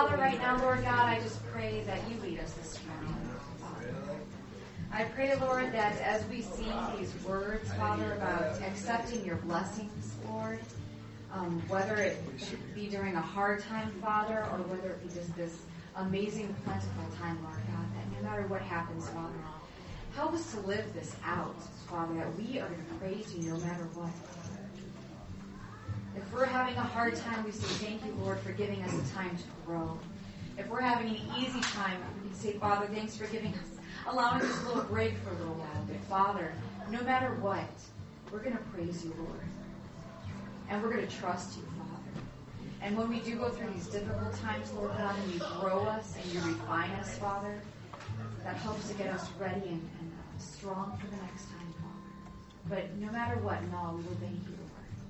Father, right now, Lord God, I just pray that you lead us this morning, Father. I pray, Lord, that as we sing these words, Father, about accepting your blessings, Lord, whether it be during a hard time, Father, or whether it be just this amazing, plentiful time, Lord God, that no matter what happens, Father, help us to live this out, Father, that we are going to praise you no matter what. If we're having a hard time, we say, thank you, Lord, for giving us a time to grow. If we're having an easy time, we can say, Father, thanks for giving us, allowing us a little break for a little while. But Father, no matter what, we're going to praise you, Lord. And we're going to trust you, Father. And when we do go through these difficult times, Lord God, and you grow us and you refine us, Father, that helps to get us ready and strong for the next time, Father. But no matter what, in all, we will thank you, Lord.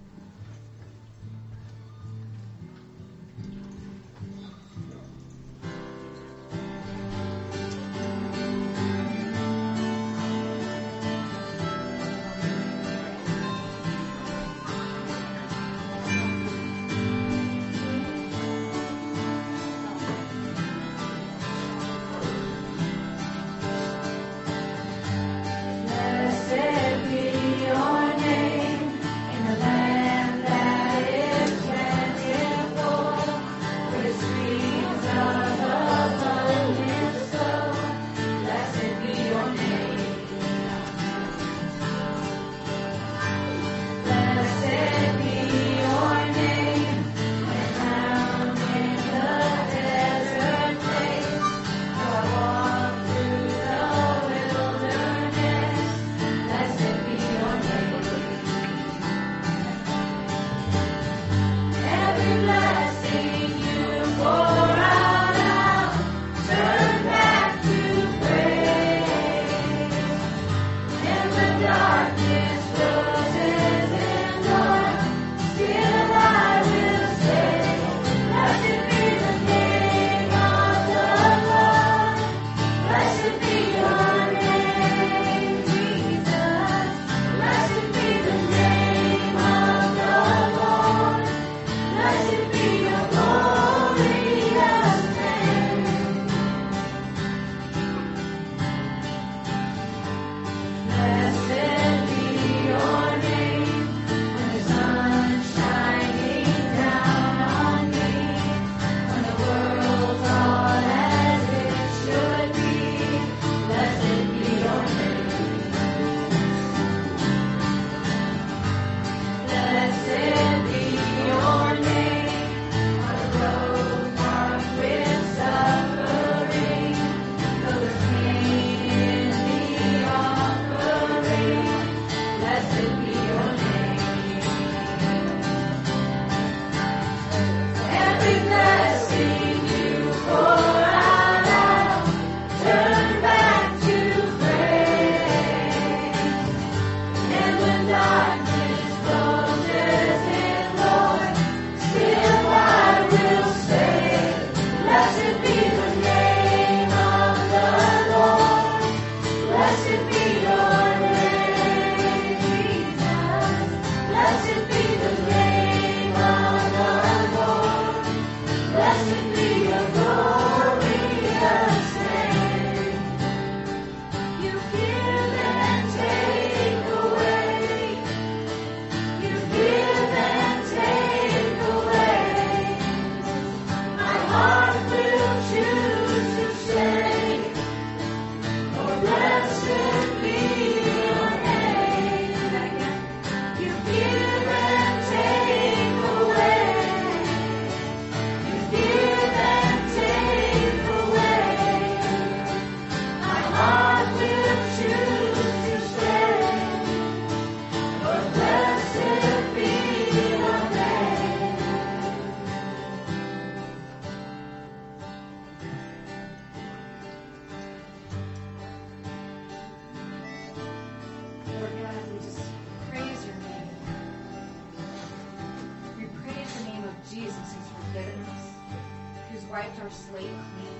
wiped our slate clean.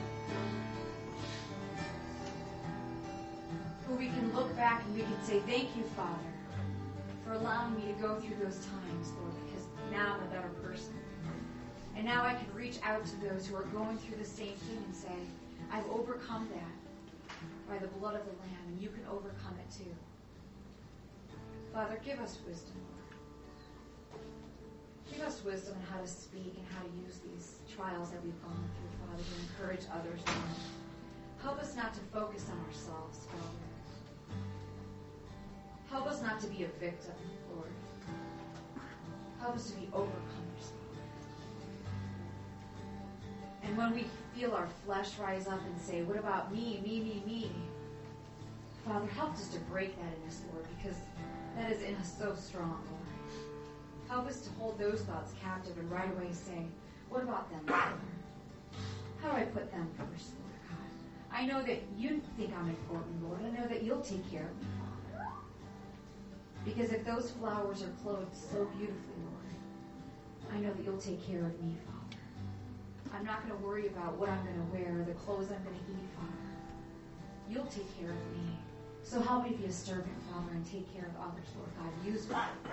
Where we can look back and we can say, thank you, Father, for allowing me to go through those times, Lord, because now I'm a better person. And now I can reach out to those who are going through the same thing and say, I've overcome that by the blood of the Lamb, and you can overcome it too. Father, give us wisdom, Lord. Give us wisdom on how to speak and how to use these trials that we've gone through, Father, to encourage others, Lord. Help us not to focus on ourselves, Father. Help us not to be a victim, Lord. Help us to be overcomers, Father. And when we feel our flesh rise up and say, what about me, me? Father, help us to break that in us, Lord, because that is in us so strong, Lord. Help us to hold those thoughts captive and right away say, what about them, Father? How do I put them first, Lord God? I know that you think I'm important, Lord. I know that you'll take care of me, Father. Because if those flowers are clothed so beautifully, Lord, I know that you'll take care of me, Father. I'm not going to worry about what I'm going to wear or the clothes I'm going to eat, Father. You'll take care of me. So help me be a servant, Father, and take care of others, Lord God. Use me.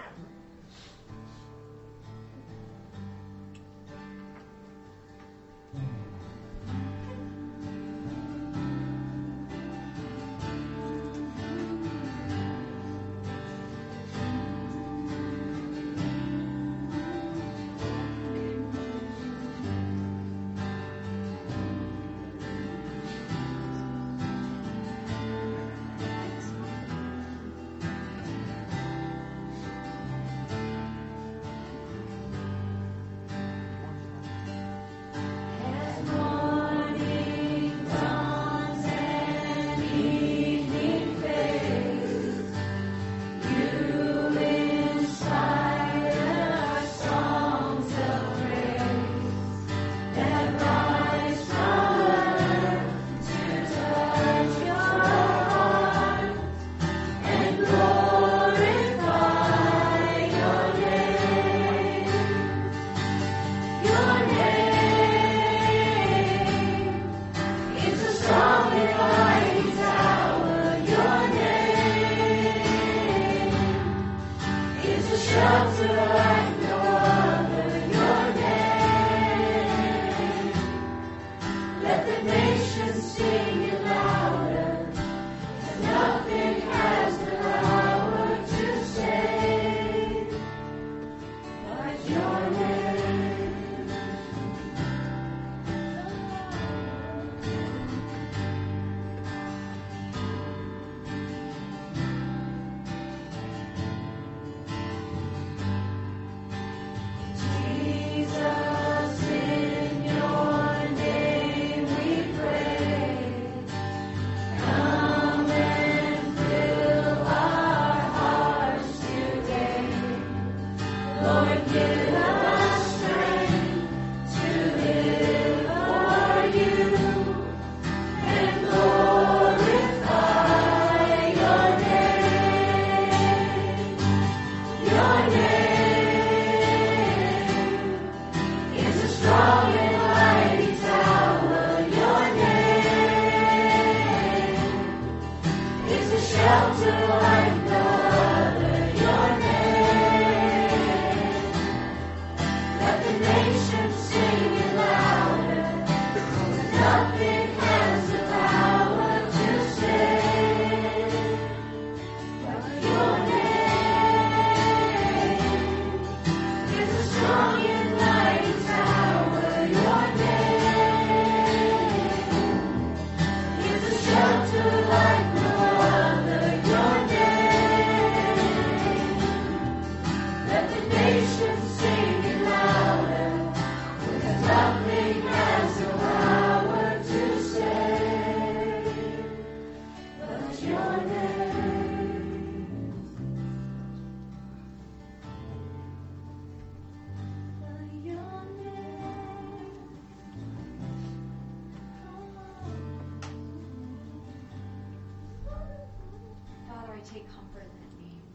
Take comfort in that name.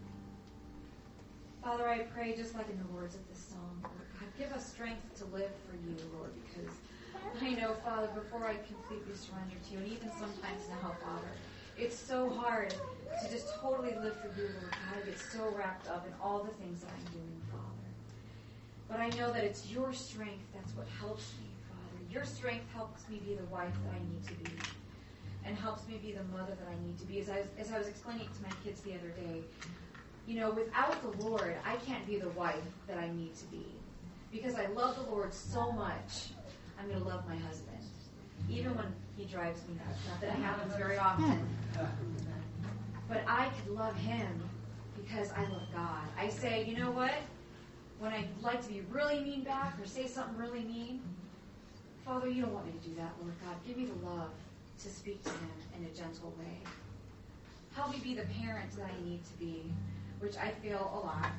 Father, I pray just like in the words of this song, Lord God, give us strength to live for you, Lord, because I know, Father, before I completely surrender to you, and even sometimes now, Father, it's so hard to just totally live for you, Lord God. I get so wrapped up in all the things that I'm doing, Father. But I know that it's your strength that's what helps me, Father. Your strength helps me be the wife that I need to be, and helps me be the mother that I need to be. As I was explaining it to my kids the other day, without the Lord, I can't be the wife that I need to be. Because I love the Lord so much, I'm going to love my husband. Even when he drives me nuts. Not that it happens very often. But I could love him because I love God. I say, you know what? When I like to be really mean back or say something really mean, Father, you don't want me to do that, Lord God. Give me the love to speak to him in a gentle way. Help me be the parent that I need to be, which I fail a lot.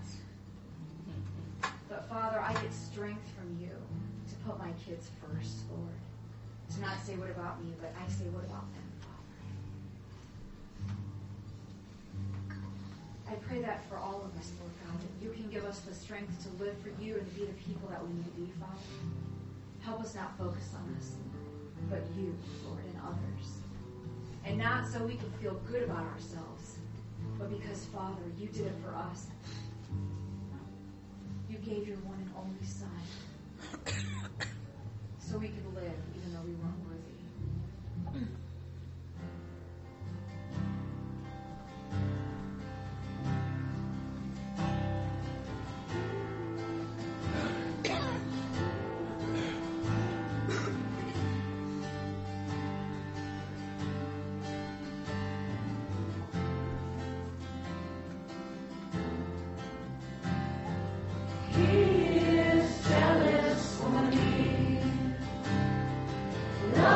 But Father, I get strength from you to put my kids first, Lord. To not say, what about me, but I say, what about them, Father? I pray that for all of us, Lord God, that you can give us the strength to live for you and to be the people that we need to be, Father. Help us not focus on us, but you, Lord, and others. And not so we can feel good about ourselves, but because, Father, you did it for us. You gave your one and only Son so we could live even though we weren't worthy. Love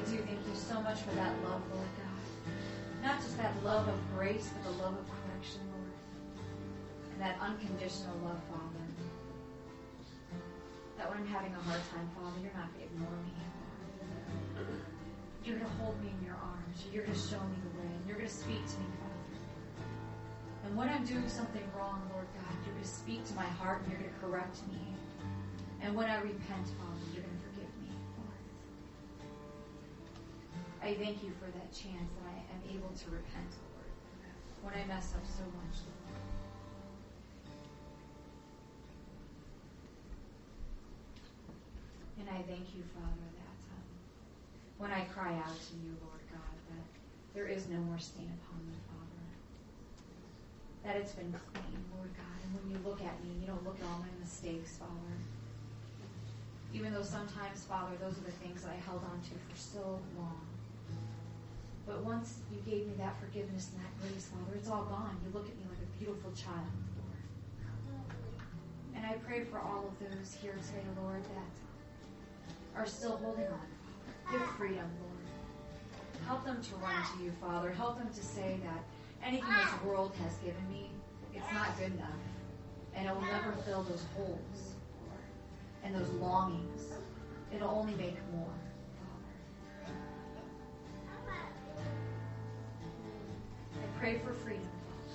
do thank you so much for that love, Lord God. Not just that love of grace, but the love of correction, Lord. And that unconditional love, Father. That when I'm having a hard time, Father, you're not going to ignore me. You're going to hold me in your arms. You're going to show me the way. And you're going to speak to me, Father. And when I'm doing something wrong, Lord God, you're going to speak to my heart and you're going to correct me. And when I repent, Father, you're going to forgive me, Lord. I thank you for that chance that I am able to repent, Lord, when I mess up so much, Lord. And I thank you, Father, that when I cry out to you, Lord God, that there is no more stain upon me, Father. That it's been clean, Lord God. And when you look at me, you don't look at all my mistakes, Father. Even though sometimes, Father, those are the things that I held on to for so long. But once you gave me that forgiveness and that grace, Father, it's all gone. You look at me like a beautiful child, Lord. And I pray for all of those here today, Lord, that are still holding on. Give freedom, Lord. Help them to run to you, Father. Help them to say that anything this world has given me, it's not good enough. And it will never fill those holes, Lord, and those longings. It'll only make more, Father. I pray for freedom,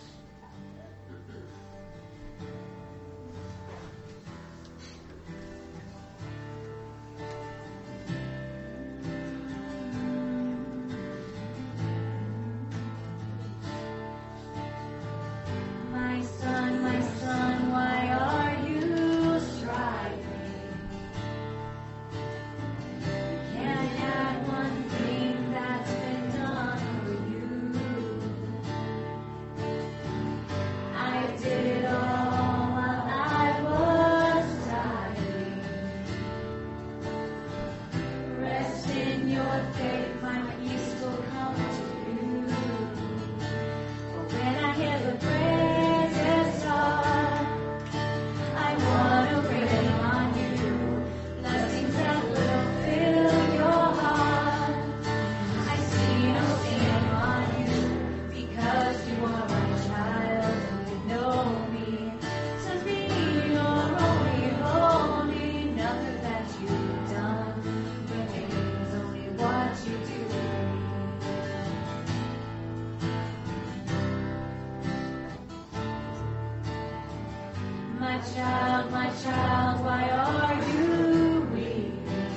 my child, why are you weak?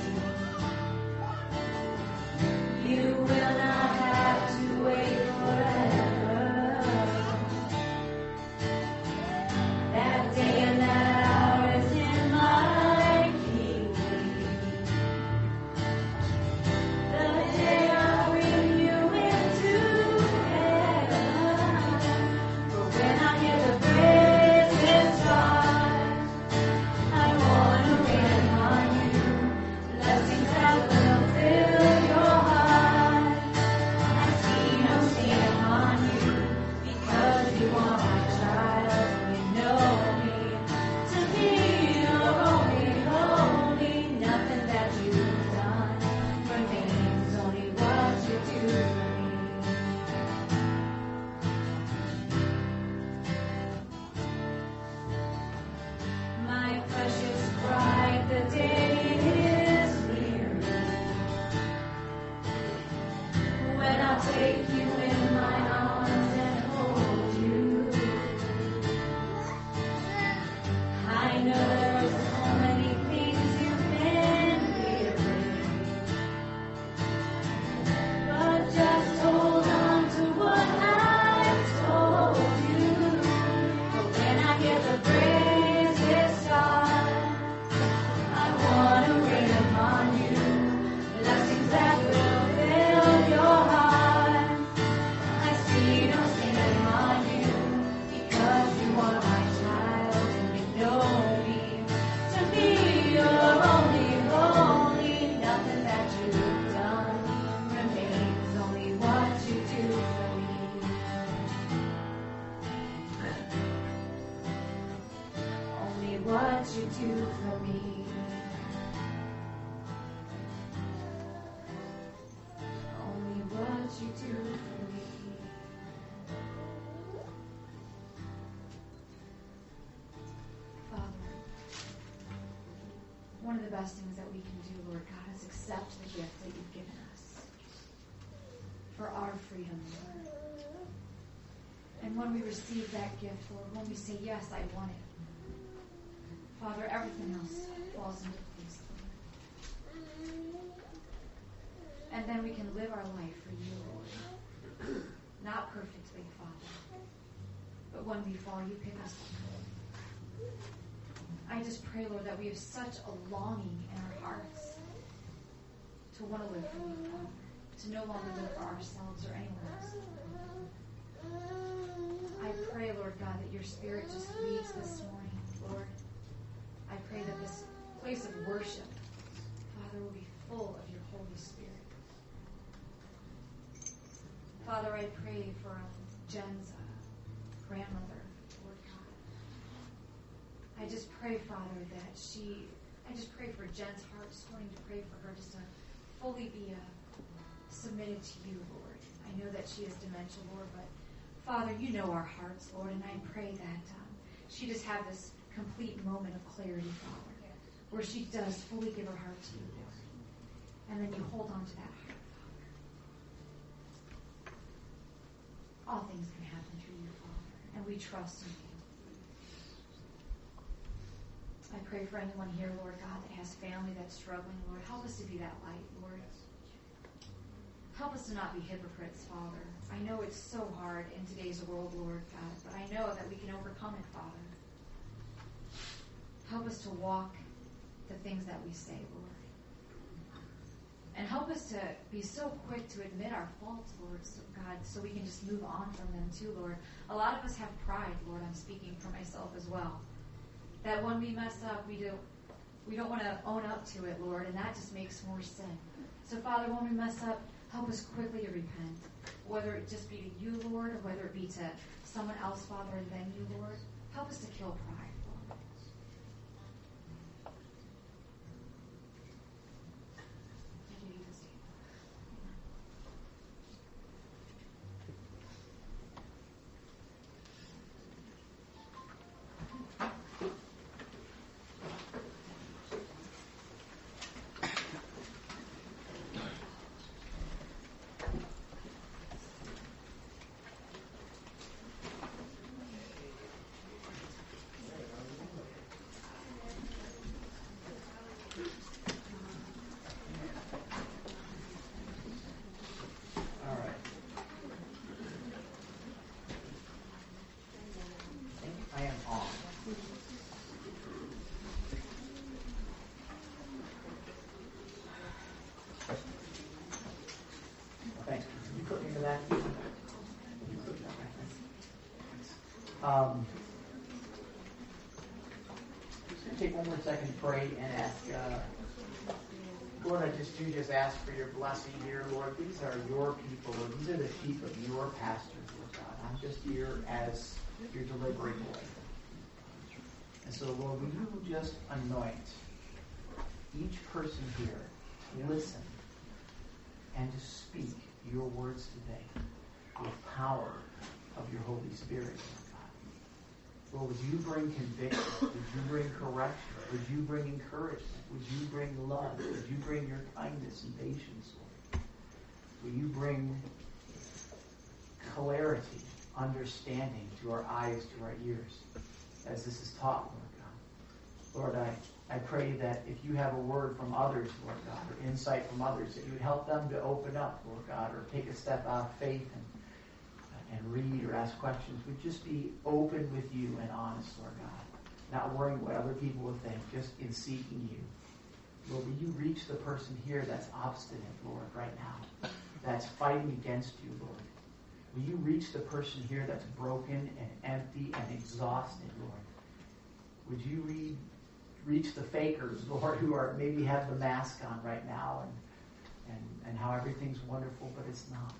You will not have to wait forever. That day and that hour is in my keeping. The day I bring you into heaven. For when I hear the praises rise, do for me. Father, one of the best things that we can do, Lord God, is accept the gift that you've given us for our freedom, Lord. And when we receive that gift, Lord, when we say, yes, I want it, Father, everything else falls into place, Lord. And then we can live our life for you, Lord. Not perfectly, Father, but when we fall, you pick us up. I just pray, Lord, that we have such a longing in our hearts to want to live for you, Father, to no longer live for ourselves or anyone else. I pray, Lord God, that your Spirit just leads this morning, Lord. I pray that this place of worship, Father, will be full of your Holy Spirit. Father, I pray for Jen's grandmother, Lord God. I just pray, Father, that I just pray for Jen's heart this morning, to pray for her just to fully be submitted to you, Lord. I know that she has dementia, Lord, but Father, you know our hearts, Lord, and I pray that she just have this complete moment of clarity, Father, where she does fully give her heart to you, Lord. And then you hold on to that heart, Father. All things can happen through you, Father, and we trust in you. I pray for anyone here, Lord God, that has family that's struggling, Lord. Help us to be that light, Lord. Help us to not be hypocrites, Father. I know it's so hard in today's world, Lord God, but I know that we can overcome it, Father. Help us to walk the things that we say, Lord. And help us to be so quick to admit our faults, Lord, God, so we can just move on from them too, Lord. A lot of us have pride, Lord. I'm speaking for myself as well. That when we mess up, we don't want to own up to it, Lord, and that just makes more sin. So, Father, when we mess up, help us quickly to repent, whether it just be to you, Lord, or whether it be to someone else, Father, and then you, Lord. Help us to kill pride, Lord. In Jesus' name. Take one more second to pray and ask, Lord, I just ask for your blessing here, Lord. These are your people, Lord. These are the sheep of your pastures, Lord God. I'm just here as your delivery boy. And so, Lord, will you just anoint each person here to listen and to speak your words today with power of your Holy Spirit. Lord, would you bring conviction? Would you bring correction? Would you bring encouragement? Would you bring love? Would you bring your kindness and patience, Lord? Will you bring clarity, understanding to our eyes, to our ears, as this is taught, Lord God? Lord, I pray that if you have a word from others, Lord God, or insight from others, that you would help them to open up, Lord God, or take a step out of faith and read or ask questions. We'd just be open with you and honest, Lord God. Not worrying what other people will think, just in seeking you. Lord, will you reach the person here that's obstinate, Lord, right now, that's fighting against you, Lord? Will you reach the person here that's broken and empty and exhausted, Lord? Would you reach the fakers, Lord, who are maybe have the mask on right now and how everything's wonderful, but it's not.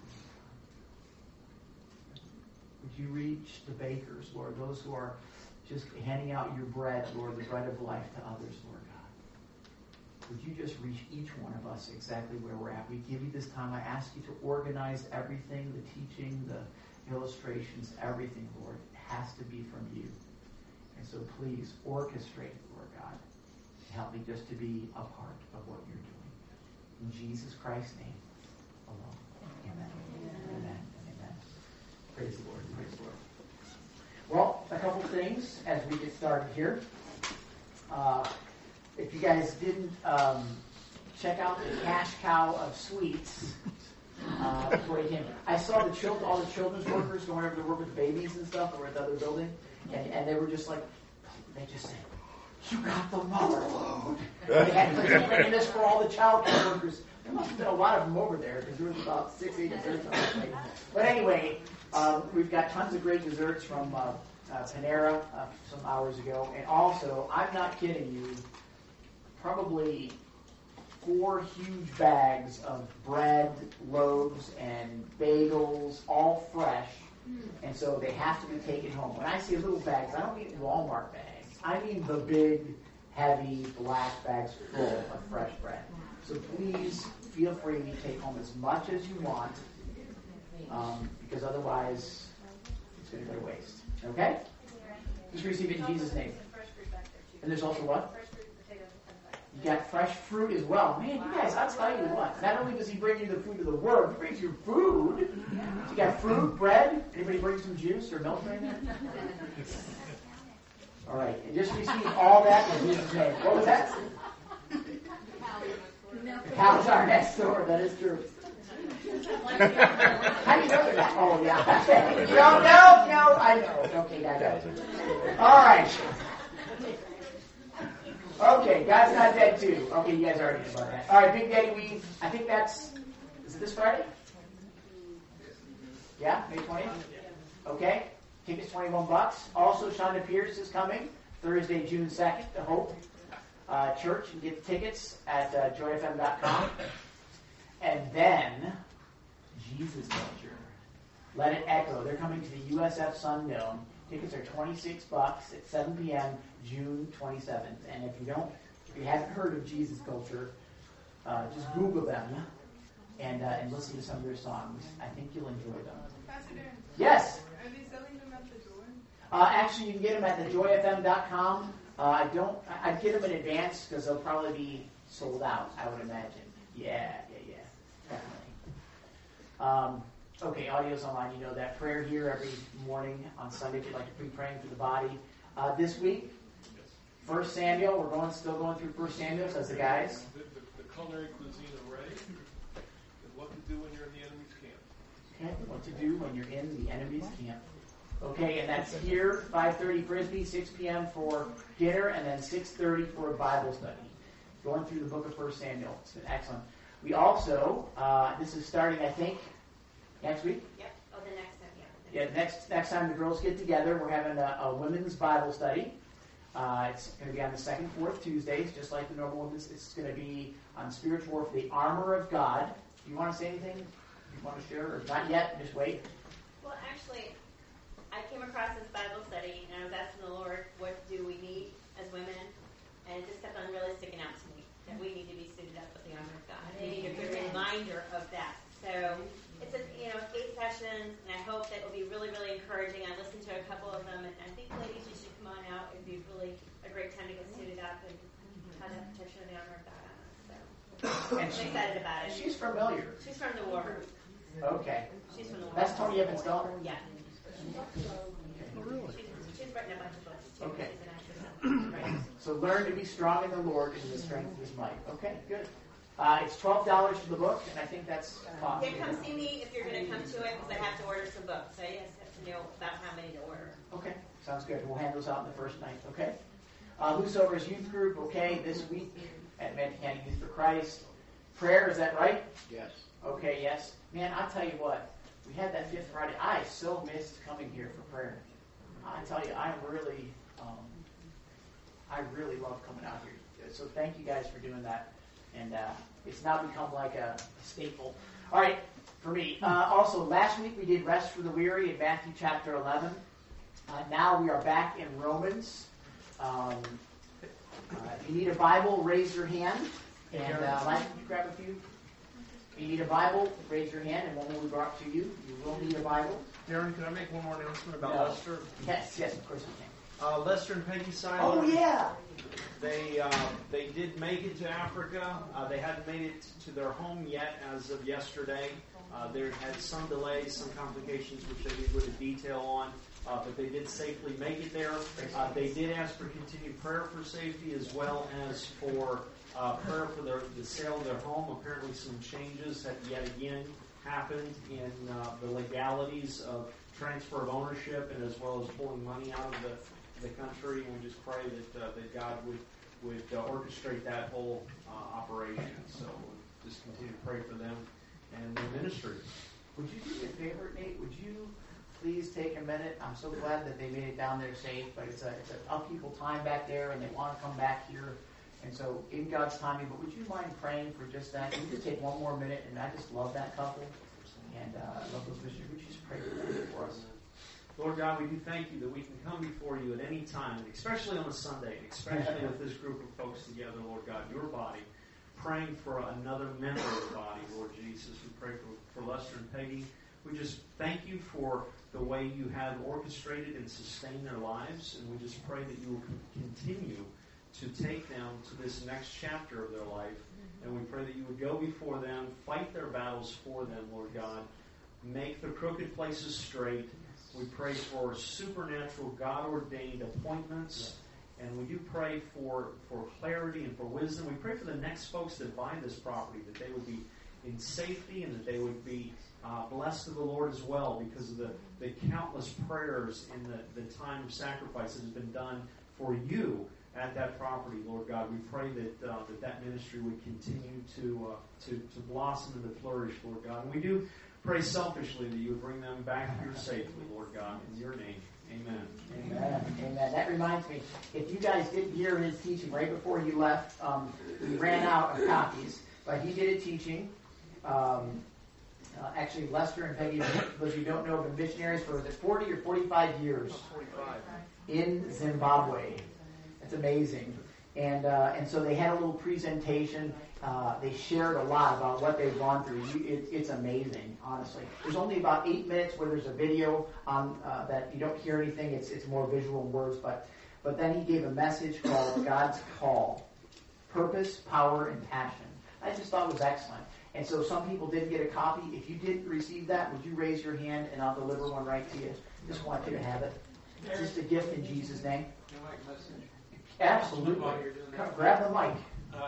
Would you reach the bakers, Lord, those who are just handing out your bread, Lord, the bread of life to others, Lord God. would you just reach each one of us exactly where we're at? We give you this time. I ask you to organize everything, the teaching, the illustrations, everything, Lord. It has to be from you. And so please orchestrate, Lord God. Help me just to be a part of what you're doing. In Jesus Christ's name alone. Amen. Amen. Amen. Praise the Lord. Praise the Lord. Well, a couple things as we get started here. If you guys didn't check out the cash cow of sweets before you came, I saw all the children's workers going over to work with babies and stuff over at the other building, and they were just like, they just said, "You got the mother load." They had and this for all the child care workers. There must have been a lot of them over there because there was about 6-8 desserts on the plate. But anyway, we've got tons of great desserts from Panera some hours ago, and also, I'm not kidding you, probably 4 huge bags of bread, loaves, and bagels, all fresh, and so they have to be taken home. When I say little bags, I don't mean Walmart bags. I mean the big, heavy, black bags full of fresh bread. So please feel free to take home as much as you want, because otherwise it's going to go to waste. Okay? Just receive it in Jesus' name. And there's also what? You got fresh fruit as well. Man, you guys, I'll tell you what. Not only does he bring you the food of the Word, he brings you food. So you got fruit, bread. Anybody bring some juice or milk right now? All right. And just receive all that in Jesus' name. What was that? The cows are next door. That is true. How do you know that? Oh, yeah. No, I know. Okay, I know. All right. Okay, God's not dead too. Okay, you guys already know about that. All right, Big Daddy Weave. I think is it this Friday? Yeah, May 20th? Okay. Tickets $21. Also, Shonda Pierce is coming Thursday, June 2nd, to Hope Church. You can get tickets at joyfm.com. And then, Jesus Culture. Let It Echo. They're coming to the USF Sun Dome. Tickets are $26 at 7 p.m. June 27th. And if you haven't heard of Jesus Culture, just Google them and listen to some of their songs. I think you'll enjoy them. Pastor Dan, Yes. are they selling them at the door? Actually, you can get them at thejoyfm.com. I'd get them in advance because they'll probably be sold out, I would imagine. Yeah, definitely. Okay, audio's online. You know that. Prayer here every morning on Sunday if you'd like to be praying for the body. This week, 1 Samuel. We're still going through 1 Samuel, says the guys. The culinary cuisine array and what to do when you're in the enemy's camp. Okay, what to do when you're in the enemy's camp. Okay, and that's here, 5:30 Frisbee, 6 p.m. for dinner, and then 6:30 for a Bible study. Going through the book of 1 Samuel. It's been excellent. We also, this is starting, I think, next week? Yep. Oh, the next time, Yeah, next time the girls get together, we're having a women's Bible study. It's going to be on the second, fourth Tuesdays, just like the normal women's. It's going to be on spiritual warfare, the armor of God. Do you want to say anything? You want to share? Or not yet? Just wait. Well, actually, I came across this Bible study, and I was asking the Lord, what do we need as women? And it just kept on really sticking out to me, that we need to be suited up with the armor of God. We need a good reminder of that. So it's 8 sessions, and I hope that it will be really, really encouraging. I listened to a couple of them, and I think, ladies, you should come on out. It would be really a great time to get suited up and have that protection of the armor of God on us. So I'm excited about it. She's familiar. She's from the war room. Okay. She's from the war That's room. Tony Evans' daughter? Yeah. Really? She's written a bunch of books, too. Okay. She's an actress. Right. So learn to be strong in the Lord and in the strength of His might. Okay, good. It's $12 for the book, and I think that's cost. Yeah, come see me if you're going to come to it, because I have to order some books. So I just have to know about how many to order. Okay, sounds good. We'll hand those out in the first night, okay? Loose Over's youth group, okay, this week at Manatee County Youth for Christ. Prayer, is that right? Yes. Okay, yes. Man, I'll tell you what. We had that Fifth Friday. I so missed coming here for prayer. I tell you, I really love coming out here. So thank you guys for doing that. And it's now become like a staple. All right, for me. Also, last week we did Rest for the Weary in Matthew chapter 11. Now we are back in Romans. If you need a Bible, raise your hand. And Elijah, could you grab a few? If you need a Bible, raise your hand, and one will be brought to you. You will need a Bible. Darren, can I make one more announcement about No. Lester? Yes, of course you can. Lester and Peggy Seiler. Oh, yeah. They did make it to Africa. They hadn't made it to their home yet as of yesterday. They had some delays, some complications, which they did go into detail on. But they did safely make it there. They did ask for continued prayer for safety as well as for prayer for the sale of their home. Apparently some changes have yet again happened in the legalities of transfer of ownership and as well as pulling money out of the country. And we just pray that God would orchestrate that whole operation. So we'll just continue to pray for them and their ministry. Would you do me a favor, Nate? Would you please take a minute? I'm so glad that they made it down there safe, but it's an upheaval time back there, and they want to come back here. And so, in God's timing, but would you mind praying for just that? Can you just take one more minute? And I just love that couple, and I love those missionaries. Would you just pray for us? Lord God, we do thank you that we can come before you at any time, especially on a Sunday, especially with this group of folks together, Lord God, your body, praying for another member of the body, Lord Jesus. We pray for Lester and Peggy. We just thank you for the way you have orchestrated and sustained their lives, and we just pray that you will continue to take them to this next chapter of their life, and we pray that you would go before them, fight their battles for them, Lord God, make the crooked places straight. We pray for supernatural, God-ordained appointments, and we do pray for clarity and for wisdom. We pray for the next folks that buy this property, that they would be in safety and that they would be blessed of the Lord as well because of the countless prayers and the time of sacrifice that has been done for you at that property, Lord God. We pray that ministry would continue to blossom and to flourish, Lord God. And we do pray selfishly that you would bring them back here safely, Lord God, in your name. Amen. Amen. That reminds me, if you guys didn't hear his teaching right before he left, he ran out of copies, but he did a teaching. Actually, Lester and Peggy, those you don't know, have been missionaries for 40 or 45 years 45. in Zimbabwe. It's amazing. And so they had a little presentation. They shared a lot about what they've gone through. It's amazing, honestly. There's only about 8 minutes where there's a video on that you don't hear anything. It's more visual and words. But then he gave a message called God's Call. Purpose, Power, and Passion. I just thought it was excellent. And so some people didn't get a copy. If you didn't receive that, would you raise your hand and I'll deliver one right to you? Just want you to have it. It's just a gift in Jesus' name. Absolutely. Come, grab the mic.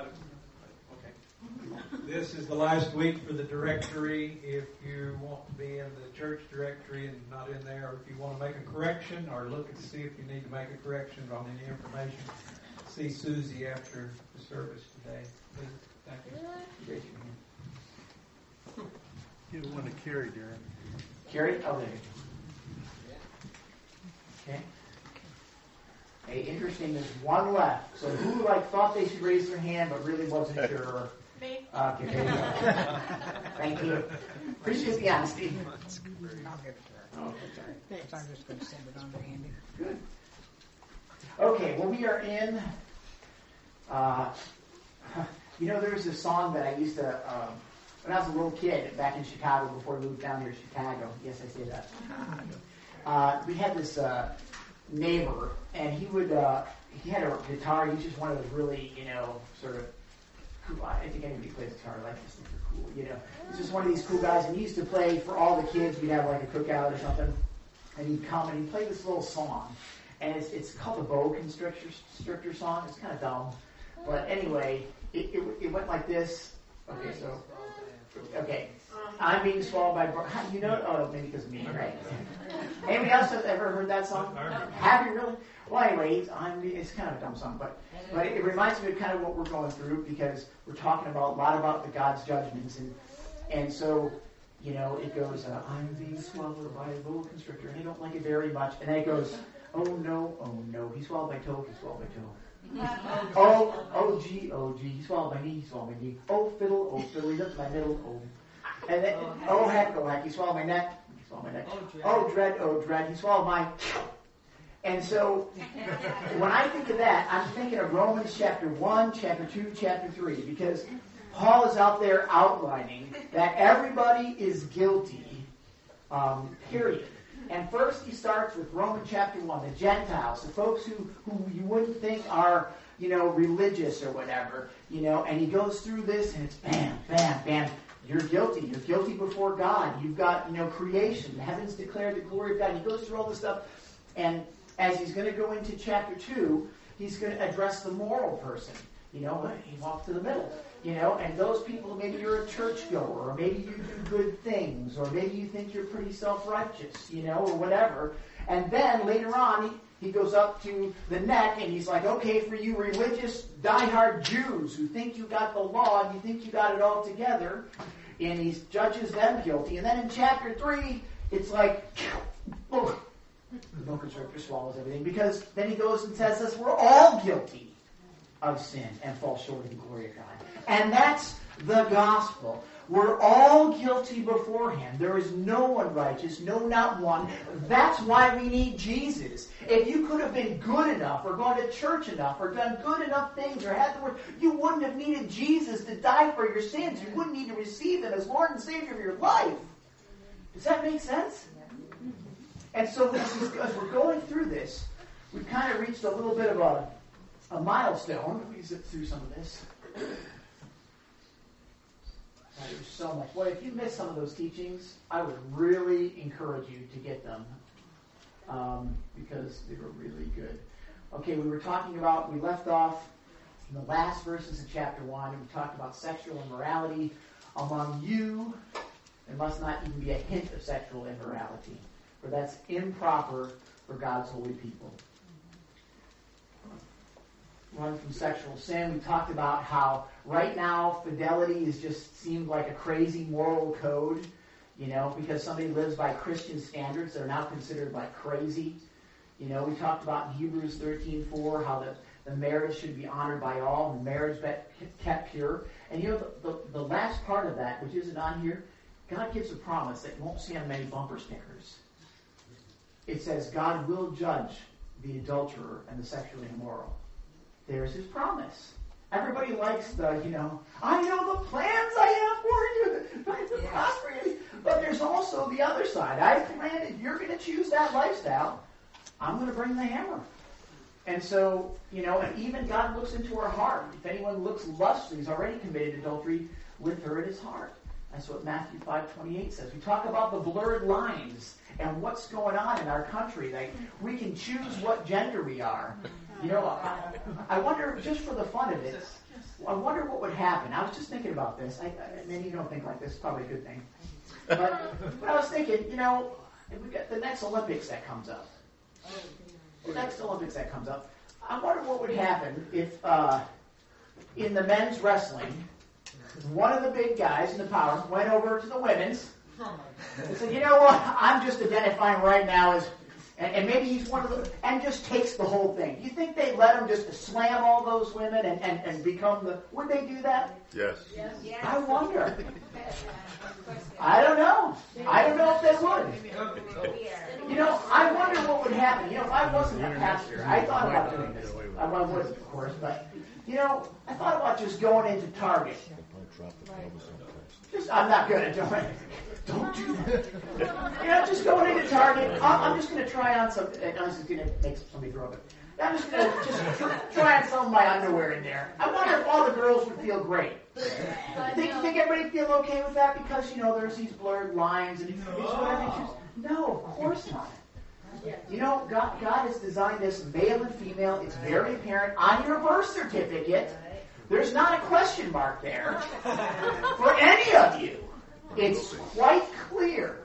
This is the last week for the directory. If you want to be in the church directory and not in there, or if you want to make a correction or look and see if you need to make a correction on any information, see Susie after the service today. Please. Thank you. Raise your hand. You want to carry, Darren. Carrie? Oh, there you go. Okay. Hey, interesting, there's one left. So who thought they should raise their hand but really wasn't sure? Me. Okay, there you go. Thank you. Appreciate the honesty. I'll give it to her. Okay, sorry. Thanks. I'm just going to send it on to Andy. Good. Okay, well, we are in, there's this song that I used to, when I was a little kid back in Chicago before I moved down here to Chicago. Yes, I say that. We had this neighbor, and he had a guitar. He was just one of those really, sort of cool. I think anybody who plays guitar like this things are cool, He's just one of these cool guys, and he used to play for all the kids. We'd have like a cookout or something, and he'd come and he'd play this little song, and it's called the Boa Constrictor song. It's kind of dumb, but anyway, it went like this. Okay. I'm being swallowed by... Oh, maybe because of me, right? Anybody else have ever heard that song? Have you really? Well, anyway, it's kind of a dumb song, but it reminds me of kind of what we're going through because we're talking a lot about the God's judgments, and so, it goes, I'm being swallowed by a boa constrictor, and I don't like it very much, and then it goes, oh no, he swallowed my toe, gee, he swallowed my knee, he oh fiddle, he looked at my middle, and then, heck, he swallowed my neck, oh dread, he swallowed my, And so when I think of that, I'm thinking of Romans chapter 1, chapter 2, chapter 3, because Paul is out there outlining that everybody is guilty, period. And first he starts with Romans chapter 1, the Gentiles, the folks who you wouldn't think are, religious or whatever, and he goes through this and it's bam, bam, bam. You're guilty. You're guilty before God. You've got, creation. The heavens declare the glory of God. And he goes through all this stuff. And as he's going to go into chapter 2, he's going to address the moral person. He walks to the middle. And those people, maybe you're a churchgoer, or maybe you do good things, or maybe you think you're pretty self-righteous, or whatever. And then later on, he goes up to the neck and he's like, okay, for you religious, diehard Jews who think you got the law and you think you got it all together, and he judges them guilty. And then in chapter 3, it's like, oh, the milk constrictor swallows everything, because then he goes and says this, we're all guilty of sin and fall short of the glory of God. And that's the gospel. We're all guilty before Him. There is no one righteous, no, not one. That's why we need Jesus. If you could have been good enough, or gone to church enough, or done good enough things, or had the word, you wouldn't have needed Jesus to die for your sins. You wouldn't need to receive Him as Lord and Savior of your life. Does that make sense? And so as we're going through this, we've kind of reached a little bit of a milestone. Let me zip through some of this. There's so much. Boy, if you missed some of those teachings, I would really encourage you to get them because they were really good. Okay, we left off in the last verses of chapter 1, and we talked about sexual immorality. Among you, there must not even be a hint of sexual immorality, for that's improper for God's holy people. Run from sexual sin. We talked about how right now fidelity seems like a crazy moral code, because somebody lives by Christian standards, they're now considered like crazy. We talked about in Hebrews 13:4 how the marriage should be honored by all, and marriage kept pure. And the last part of that, which isn't on here, God gives a promise that you won't see on many bumper stickers. It says God will judge the adulterer and the sexually immoral. There's His promise. Everybody likes I know the plans I have for you, to prosper you. But there's also the other side. I plan, if you're going to choose that lifestyle, I'm going to bring the hammer. And so, and even God looks into our heart. If anyone looks lustfully, he's already committed adultery with her in his heart. That's what Matthew 5:28 says. We talk about the blurred lines and what's going on in our country. Like, we can choose what gender we are. I wonder, just for the fun of it, I wonder what would happen. I was just thinking about this. Maybe you don't think like this. It's probably a good thing. But I was thinking, if we get the next Olympics that comes up. I wonder what would happen if, in the men's wrestling, one of the big guys in the power went over to the women's and said, you know what, I'm just identifying right now as, and maybe he's one of the, and just takes the whole thing. Do you think they'd let him just slam all those women and become would they do that? Yes. I wonder. I don't know. I don't know if they would. I wonder what would happen. If I wasn't a pastor, I thought about doing this. I wasn't, of course, but, I thought about just going into Target. I'm not good at doing it. Don't do that. Just going into Target. I'm just going to try on some. This is going to make somebody throw up. I'm just going to try on some of my underwear in there. I wonder if all the girls would feel great. Think everybody feel okay with that because there's these blurred lines and it's whatever you choose. No, of course not. God has designed this male and female. It's very apparent on your birth certificate. There's not a question mark there for any of you. It's quite clear.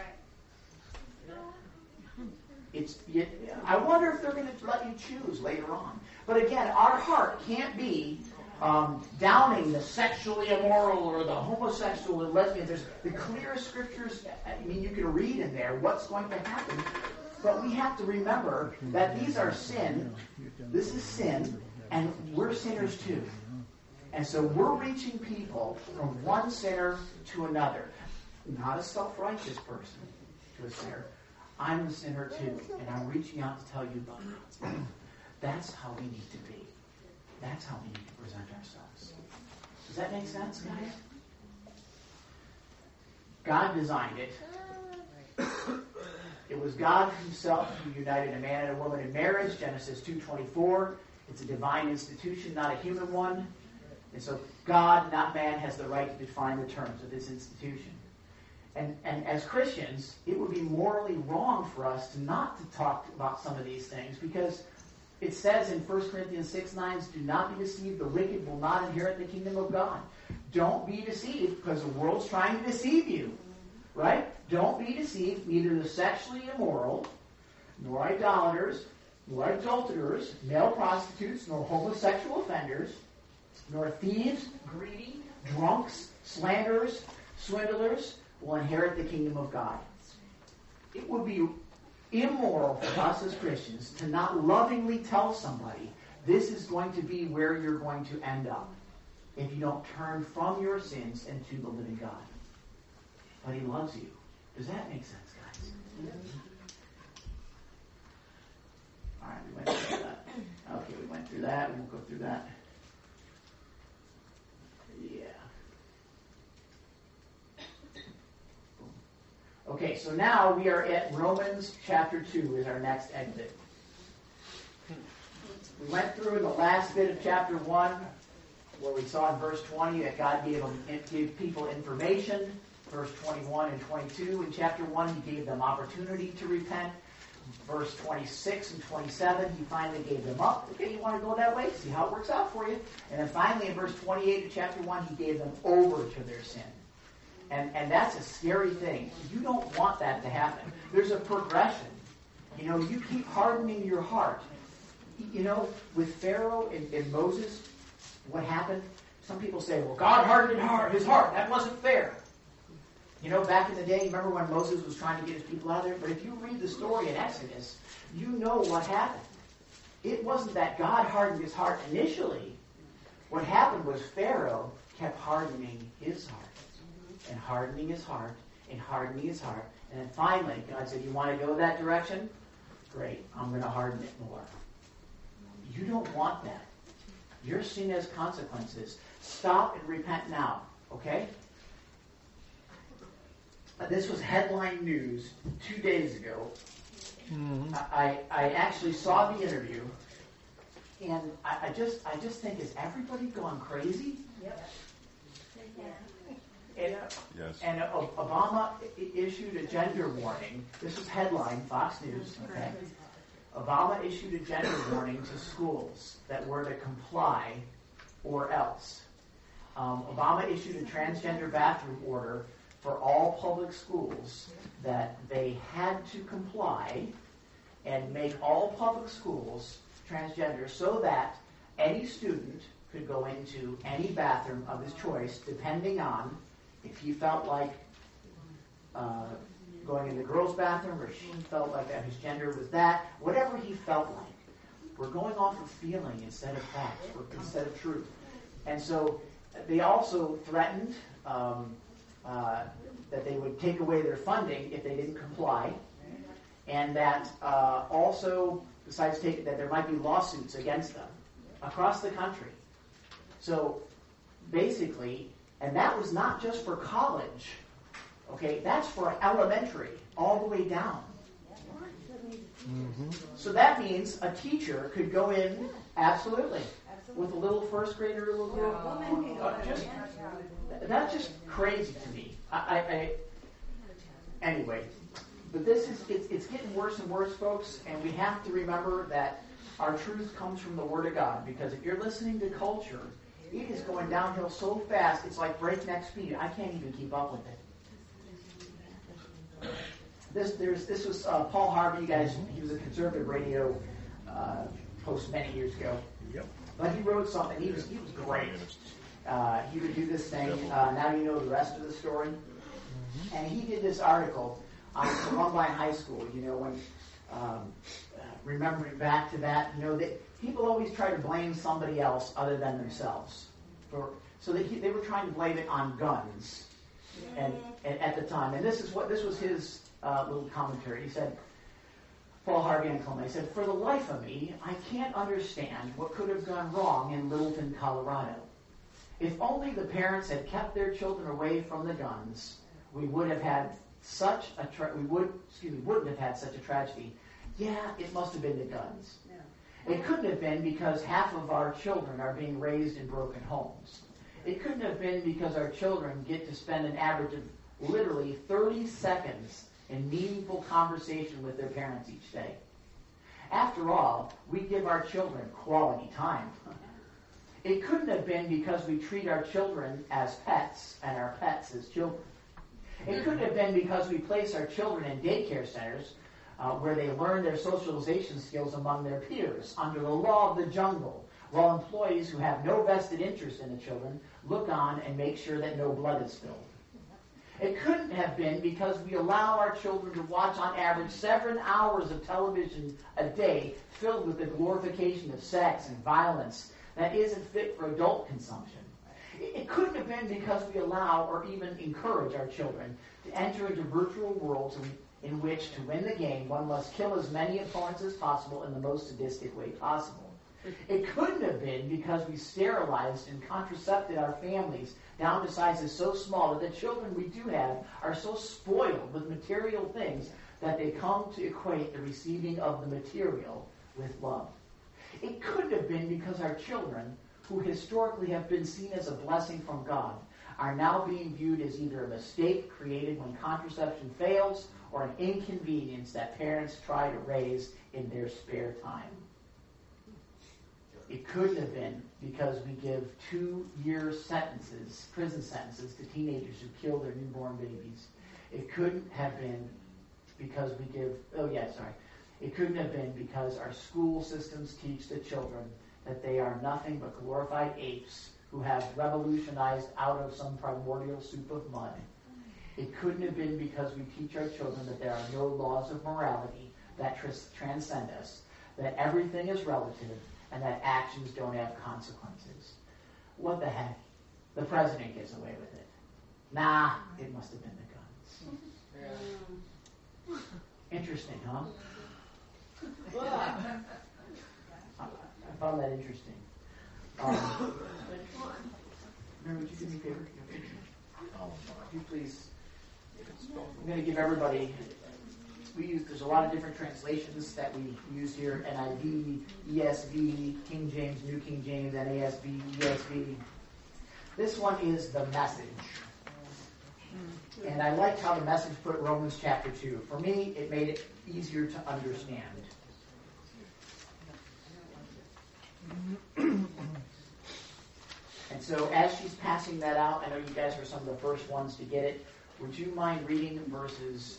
I wonder if they're going to let you choose later on. But again, our heart can't be downing the sexually immoral or the homosexual or lesbians. There's the clearest scriptures. You can read in there what's going to happen. But we have to remember that these are sin. This is sin, and we're sinners too. And so we're reaching people from one sinner to another. Not a self-righteous person to a sinner. I'm a sinner too, and I'm reaching out to tell you about it. That's how we need to be. That's how we need to present ourselves. Does that make sense, guys? God designed it. It was God himself who united a man and a woman in marriage, Genesis 2:24. It's a divine institution, not a human one. And so God, not man, has the right to define the terms of this institution. And as Christians, it would be morally wrong for us to not to talk about some of these things, because it says in 1 Corinthians 6:9, do not be deceived, the wicked will not inherit the kingdom of God. Don't be deceived, because the world's trying to deceive you. Right? Don't be deceived, neither the sexually immoral, nor idolaters, nor adulterers, male prostitutes, nor homosexual offenders, nor thieves, greedy, drunks, slanderers, swindlers will inherit the kingdom of God. It would be immoral for us as Christians to not lovingly tell somebody this is going to be where you're going to end up if you don't turn from your sins and to the living God. But he loves you. Does that make sense, guys? All right, we went through that. Okay, we went through that. We won't go through that. Yeah. Okay, so now we are at Romans chapter 2 is our next exit. We went through in the last bit of chapter 1 where we saw in verse 20 that God gave people information. Verse 21 and 22 in chapter 1, he gave them opportunity to repent. Verse 26 and 27, he finally gave them up. Okay, you want to go that way? See how it works out for you. And then finally in verse 28 of chapter 1, he gave them over to their sin. And that's a scary thing. You don't want that to happen. There's a progression. You know, you keep hardening your heart. You know, with Pharaoh and Moses, what happened? Some people say, well, God hardened his heart. That wasn't fair. You know, back in the day, remember when Moses was trying to get his people out of there? But if you read the story in Exodus, you know what happened. It wasn't that God hardened his heart initially. What happened was Pharaoh kept hardening his heart. And hardening his heart. And hardening his heart. And then finally, God said, you want to go that direction? Great, I'm going to harden it more. You don't want that. Your sin has consequences. Stop and repent now. Okay? This was headline news 2 days ago. Mm-hmm. I actually saw the interview, and I just think, is everybody going crazy? Yep. Yes. And Obama issued a gender warning. This was headline, Fox News. Okay. Obama issued a gender warning to schools that were to comply or else. Obama issued a transgender bathroom order for all public schools that they had to comply and make all public schools transgender so that any student could go into any bathroom of his choice depending on if he felt like going in the girls' bathroom or she felt like that his gender was that, whatever he felt like. We're going off of feeling instead of facts, instead of truth. And so they also threatened that they would take away their funding if they didn't comply, and that also, besides that there might be lawsuits against them across the country. So basically, and that was not just for college, okay, that's for elementary, all the way down. Mm-hmm. So that means a teacher could go in, absolutely, with a little first grader, that's just crazy to me. Anyway, but it's getting worse and worse, folks, and we have to remember that our truth comes from the Word of God, because if you're listening to culture, it is going downhill so fast, it's like breakneck speed. I can't even keep up with it. This was Paul Harvey, you guys, he was a conservative radio host many years ago. Yep. But he wrote something, he was great. He would do this thing, now you know the rest of the story. Mm-hmm. And he did this article on Columbine High School, you know, when remembering back to that, you know, that people always try to blame somebody else other than themselves. So they were trying to blame it on guns. And at the time, and this was his little commentary. He said, Paul Harvey Uncle, he said, "For the life of me, I can't understand what could have gone wrong in Littleton, Colorado. If only the parents had kept their children away from the guns, we would have had such a wouldn't have had such a tragedy. Yeah, it must have been the guns. It couldn't have been because half of our children are being raised in broken homes. It couldn't have been because our children get to spend an average of literally 30 seconds in meaningful conversation with their parents each day. After all, we give our children quality time. It couldn't have been because we treat our children as pets and our pets as children. It couldn't have been because we place our children in daycare centers where they learn their socialization skills among their peers under the law of the jungle, while employees who have no vested interest in the children look on and make sure that no blood is spilled. It couldn't have been because we allow our children to watch on average 7 hours of television a day filled with the glorification of sex and violence that isn't fit for adult consumption. It couldn't have been because we allow or even encourage our children to enter into virtual worlds in which, to win the game, one must kill as many opponents as possible in the most sadistic way possible. It couldn't have been because we sterilized and contracepted our families down to sizes so small that the children we do have are so spoiled with material things that they come to equate the receiving of the material with love. It couldn't have been because our children, who historically have been seen as a blessing from God, are now being viewed as either a mistake created when contraception fails or an inconvenience that parents try to raise in their spare time. It couldn't have been because we give 2-year sentences, prison sentences, to teenagers who kill their newborn babies. It couldn't have been because we give, it couldn't have been because our school systems teach the children that they are nothing but glorified apes who have revolutionized out of some primordial soup of mud. It couldn't have been because we teach our children that there are no laws of morality that transcend us, that everything is relative, and that actions don't have consequences. What the heck? The president gets away with it. Nah, it must have been the guns. Interesting, huh? I found that interesting. Mary, would you do me a favor? Would you please? I'm going to give everybody. There's a lot of different translations that we use here: NIV, ESV, King James, New King James, NASB, ESV. This one is the Message. And I liked how the Message put Romans chapter 2. For me, it made it easier to understand. And so as she's passing that out, I know you guys were some of the first ones to get it. Would you mind reading verses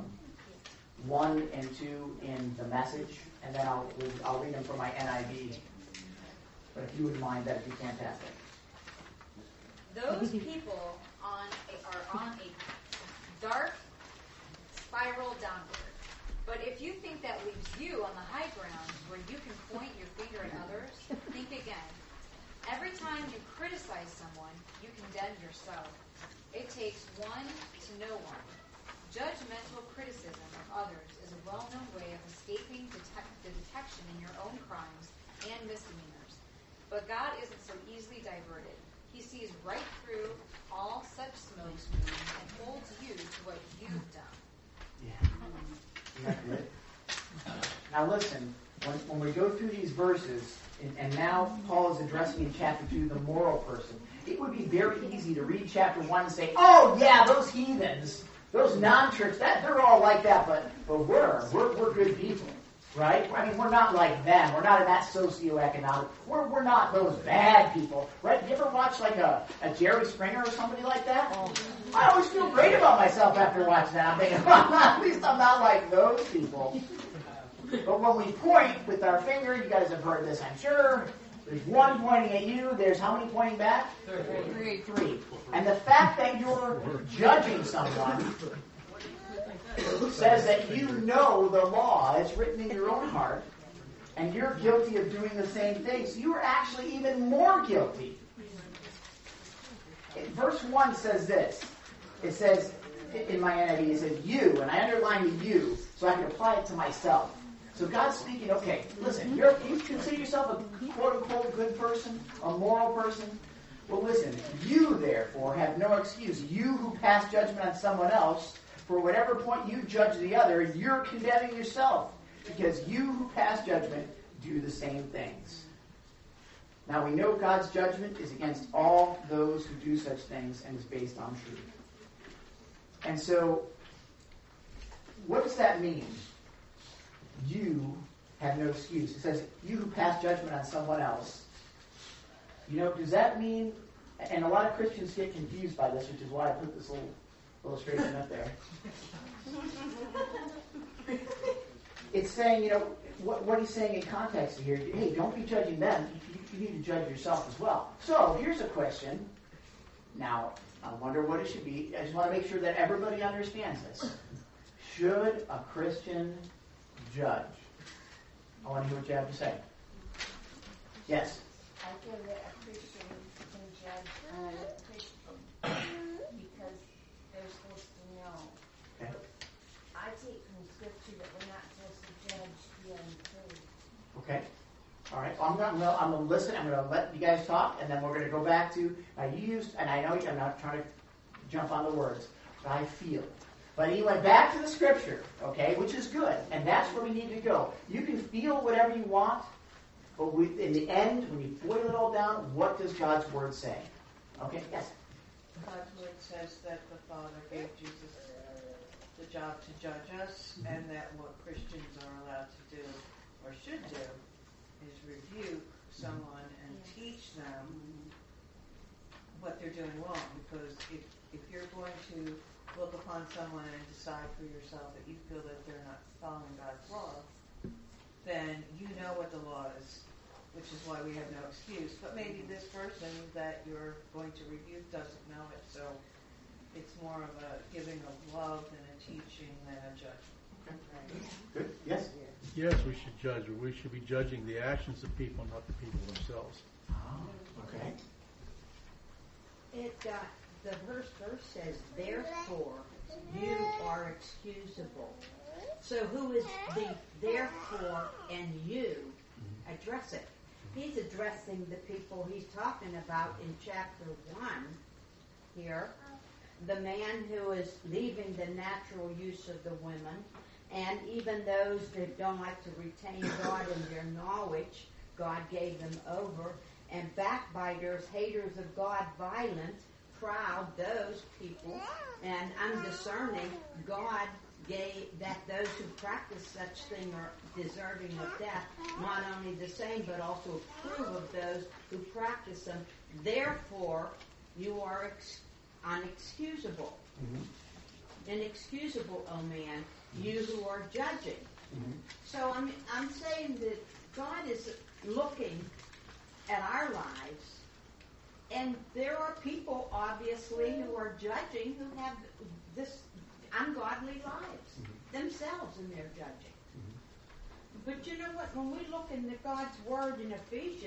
1 and 2 in the Message? And then I'll read them from my NIV. But if you would mind, that'd be fantastic. Those people are on a dark spiral downward. But if you think that leaves you on the high ground where you can point your finger at others, think again. Every time you criticize someone, you condemn yourself. It takes one to know one. Judgmental criticism of others is a well-known way of escaping the detection in your own crimes and misdemeanors. But God isn't so easily diverted. He sees right through all such smokescreens and holds you to what you've done. Yeah. Isn't that good? Now listen, when we go through these verses, and now Paul is addressing in chapter 2 the moral person, it would be very easy to read chapter 1 and say, oh yeah, those heathens, those non-church, they're all like that, but we're good people, right? I mean, we're not like them. We're not in that socioeconomic. We're not those bad people, right? You ever watch like a Jerry Springer or somebody like that? I always feel great about myself after watching that. I'm thinking, at least I'm not like those people. But when we point with our finger, you guys have heard this, I'm sure. There's one pointing at you. There's how many pointing back? Three. And the fact that you're judging someone says that you know the law. It's written in your own heart. And you're guilty of doing the same thing. So you're actually even more guilty. Verse 1 says this. It says, in my NIV, it says you, and I underline the you so I can apply it to myself. So God's speaking, okay, listen, you consider yourself a quote-unquote good person, a moral person? Well, listen, you, therefore, have no excuse. You who pass judgment on someone else, for whatever point you judge the other, you're condemning yourself. Because you who pass judgment do the same things. Now, we know God's judgment is against all those who do such things and is based on truth. And so, what does that mean? You have no excuse. It says, you who pass judgment on someone else. You know, does that mean, and a lot of Christians get confused by this, which is why I put this little illustration up there. It's saying, you know, what he's saying in context here, hey, don't be judging them. You need to judge yourself as well. So, here's a question. Now, I wonder what it should be. I just want to make sure that everybody understands this. Should a Christian judge? I want to hear what you have to say. Yes? I feel that a Christian can judge other Christians because they're supposed to know. Okay. I take from Scripture that we're not supposed to judge the unclean. Okay. All right. I'm going to listen. I'm going to let you guys talk, and then we're going to go back to, and I know I'm not trying to jump on the words, but I feel. But he went back to the Scripture, okay, which is good, and that's where we need to go. You can feel whatever you want, but in the end, when you boil it all down, what does God's Word say? Okay, yes? God's Word says that the Father gave Jesus the job to judge us, and that what Christians are allowed to do, or should do, is rebuke someone and teach them what they're doing wrong. Because if you're going to look upon someone and decide for yourself that you feel that they're not following God's law, then you know what the law is, which is why we have no excuse. But maybe this person that you're going to rebuke doesn't know it, so it's more of a giving of love and a teaching than a judgment. Okay. Good. Yes? Yes, we should judge, but we should be judging the actions of people, not the people themselves. Okay. The verse says, therefore, you are excusable. So who is the therefore and you? Address it. He's addressing the people he's talking about in chapter 1 here. The man who is leaving the natural use of the women, and even those that don't like to retain God in their knowledge, God gave them over, and backbiters, haters of God, violent, proud, those people, and undiscerning, God gave that those who practice such thing are deserving of death, not only the same, but also approve of those who practice them. Therefore, you are unexcusable. Inexcusable, O man, you who are judging. So I'm saying that God is looking at our lives, and there are people, obviously, who are judging who have this ungodly lives themselves, and they're judging. But you know what? When we look in God's Word in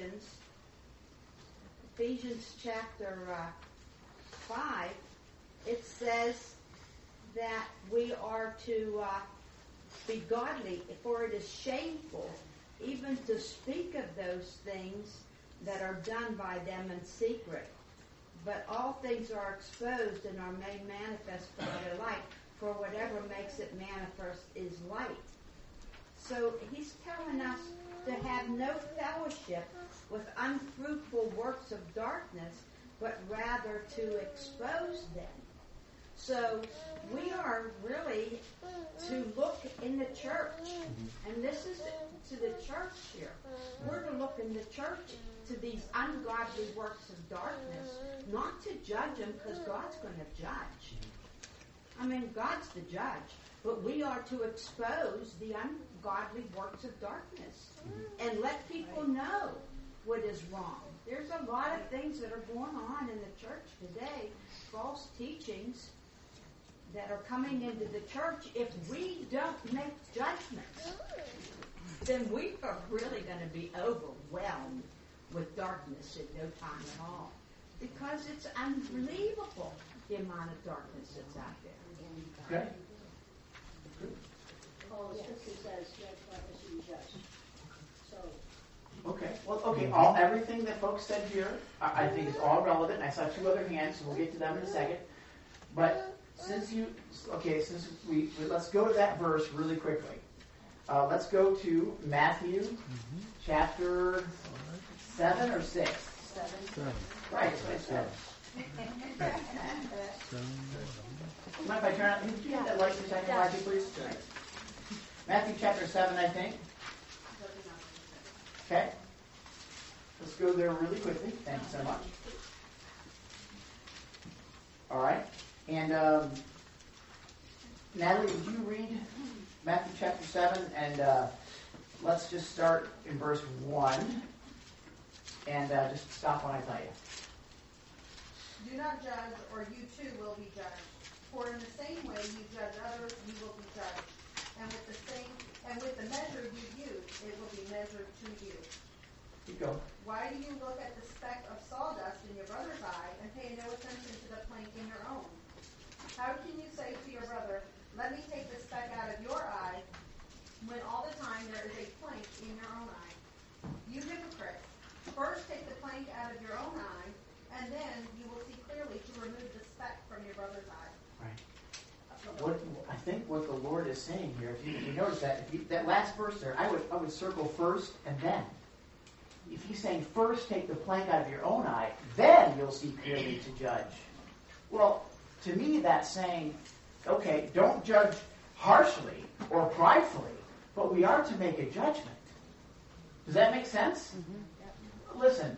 Ephesians chapter 5, it says that we are to be godly, for it is shameful even to speak of those things that are done by them in secret. But all things are exposed and are made manifest by their light, for whatever makes it manifest is light. So he's telling us to have no fellowship with unfruitful works of darkness, but rather to expose them. So we are really to look in the church, and this is to the church here. We're to look in the church to these ungodly works of darkness, not to judge them, because God's going to judge. I mean, God's the judge, but we are to expose the ungodly works of darkness and let people know what is wrong. There's a lot of things that are going on in the church today, false teachings that are coming into the church. If we don't make judgments, then we are really going to be overwhelmed with darkness in no time at all. Because it's unbelievable the amount of darkness that's out there. Okay? Well, the scripture says, judge not lest you be judged. So, Okay. Well, okay. Everything that folks said here, I think is all relevant. I saw two other hands, so we'll get to them in a second. But since let's go to that verse really quickly. Let's go to Matthew chapter 7 or 6. 7. Right. That's what I said. Mind if I turn on? Can you get that light for a second, Elijah, please? Matthew chapter 7, I think. Okay. Let's go there really quickly. Thank you so much. All right. And Natalie, would you read Matthew chapter 7? And let's just start in verse 1. And just stop when I tell you. Do not judge, or you too will be judged. For in the same way you judge others, you will be judged. And with the measure you use, it will be measured to you. Keep going. Why do you look at the speck of sawdust in your brother's eye and pay no attention to the plank in your own? How can you say to your brother, let me take the speck out of your eye, when all the time there is a plank in your own eye? You hypocrite! First take the plank out of your own eye, and then you will see clearly to remove the speck from your brother's eye. Right. I think what the Lord is saying here, if you notice that, that last verse there, I would circle first and then. If he's saying first take the plank out of your own eye, then you'll see clearly to judge. Well, to me that's saying, okay, don't judge harshly or pridefully, but we are to make a judgment. Does that make sense? Mm-hmm. Listen,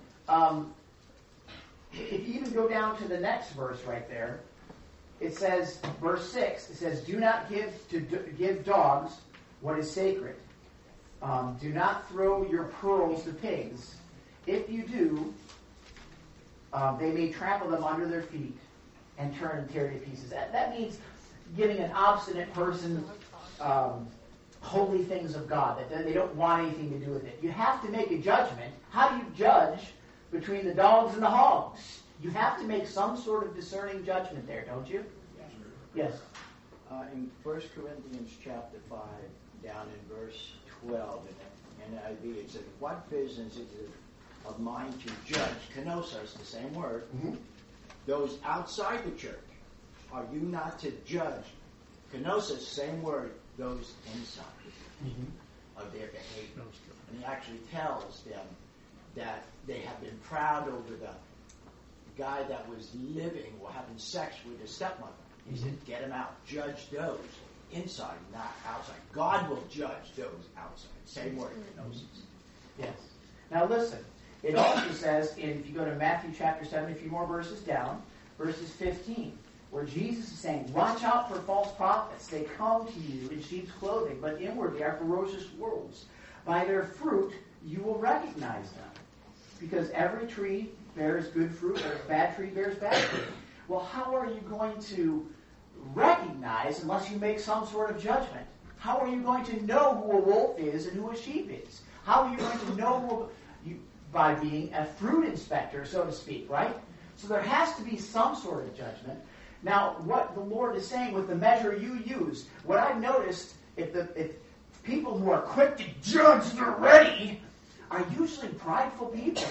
if you even go down to the next verse right there, it says, verse 6, it says, do not give dogs what is sacred. Do not throw your pearls to pigs. If you do, they may trample them under their feet and turn and tear to pieces. That means giving an obstinate person holy things of God, that they don't want anything to do with it. You have to make a judgment. How do you judge between the dogs and the hogs? You have to make some sort of discerning judgment there, don't you? Yes. In 1 Corinthians chapter 5, down in verse 12 in NIV, it says, what business is it of mine to judge, kenosos, the same word, those outside the church? Are you not to judge, kenosos, same word, those inside of their behavior? And he actually tells them that they have been proud over the guy that was living or having sex with his stepmother. He said, get him out. Judge those inside, not outside. God will judge those outside. Same word, kenosis. Yes. Now listen, it also says, if you go to Matthew chapter 7, a few more verses down, verses 15, where Jesus is saying, watch out for false prophets. They come to you in sheep's clothing, but inwardly are ferocious wolves. By their fruit you will recognize them. Because every tree bears good fruit, or a bad tree bears bad fruit. Well, how are you going to recognize unless you make some sort of judgment? How are you going to know who a wolf is and who a sheep is? How are you going to know by being a fruit inspector, so to speak, right? So there has to be some sort of judgment. Now, what the Lord is saying with the measure you use, what I've noticed, if people who are quick to judge already are usually prideful people.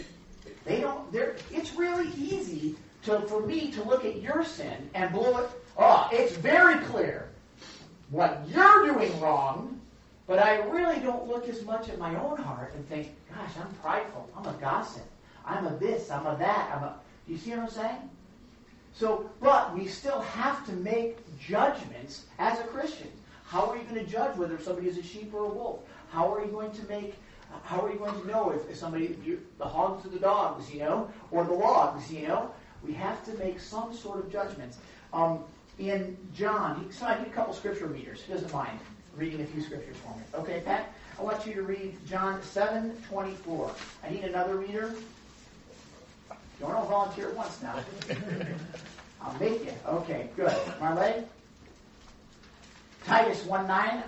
It's really easy for me to look at your sin and blow it. Oh, it's very clear what you're doing wrong, but I really don't look as much at my own heart and think, gosh, I'm prideful. I'm a gossip. I'm a this. I'm a that. Do you see what I'm saying? So, but we still have to make judgments as a Christian. How are you going to judge whether somebody is a sheep or a wolf? How are you going to know if somebody, the hogs or the dogs, or the logs, We have to make some sort of judgments. In John, so I need a couple scripture readers. Who doesn't mind reading a few scriptures for me? Okay, Pat, I want you to read John 7:24. I need another reader. You don't all volunteer at once now. I'll make you. Okay, good. Marley? Titus 1:9.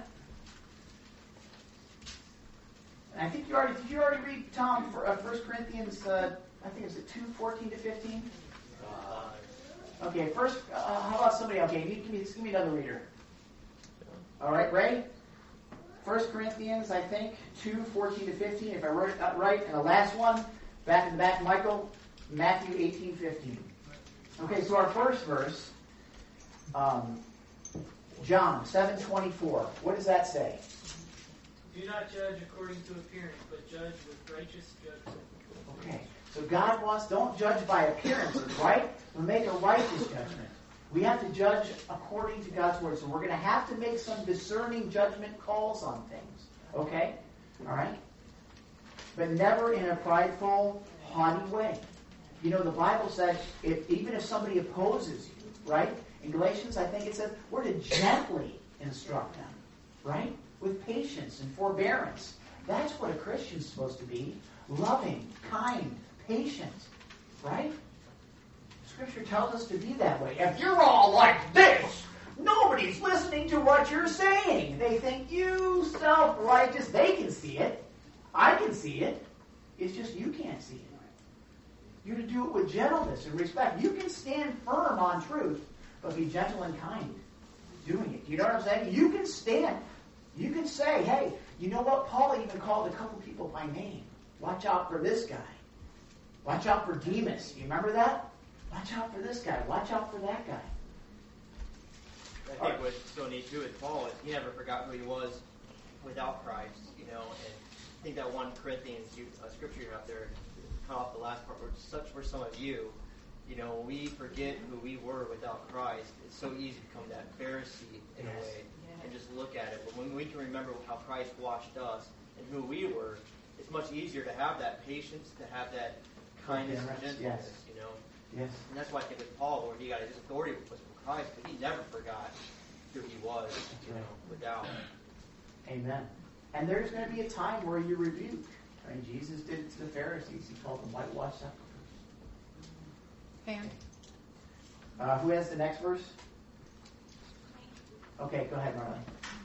And I think did you already read, Tom, for 1 Corinthians, I think it's 2:14 to 15? Okay, first, how about somebody? Okay, give me another reader. All right, Ray? 1 Corinthians, I think, 2:14-15, if I wrote it right. And the last one, back in the back, Michael, Matthew 18:15. Okay, so our first verse, John 7:24. What does that say? Do not judge according to appearance, but judge with righteous judgment. Okay, so God wants, don't judge by appearances, right? But make a righteous judgment. We have to judge according to God's word. So we're going to have to make some discerning judgment calls on things. Okay? All right? But never in a prideful, haughty way. You know, the Bible said, even if somebody opposes you, right? In Galatians, I think it says, we're to gently instruct them, right? With patience and forbearance. That's what a Christian's supposed to be. Loving, kind, patient, right? Scripture tells us to be that way. If you're all like this, nobody's listening to what you're saying. They think you self-righteous. They can see it. I can see it. It's just you can't see it. You're to do it with gentleness and respect. You can stand firm on truth, but be gentle and kind doing it. You know what I'm saying? You can stand. You can say, hey, you know what? Paul even called a couple people by name. Watch out for this guy. Watch out for Demas. You remember that? Watch out for this guy. Watch out for that guy. I think what's so neat too with Paul is he never forgot who he was without Christ, you know. And I think that 1 Corinthians scripture up there, cut off the last part, where such were some of you. You know, when we forget who we were without Christ, it's so easy to become that Pharisee in a way and just look at it. But when we can remember how Christ washed us and who we were, it's much easier to have that patience, to have that kindness and gentleness, you know. Yes. And that's why I think with Paul, where he got his authority was from Christ, but he never forgot who he was, you know, without. Amen. And there's going to be a time where you rebuke. I mean, Jesus did it to the Pharisees. He called them whitewashed sepulchres. Pam? Who has the next verse? Okay, go ahead, Marlene.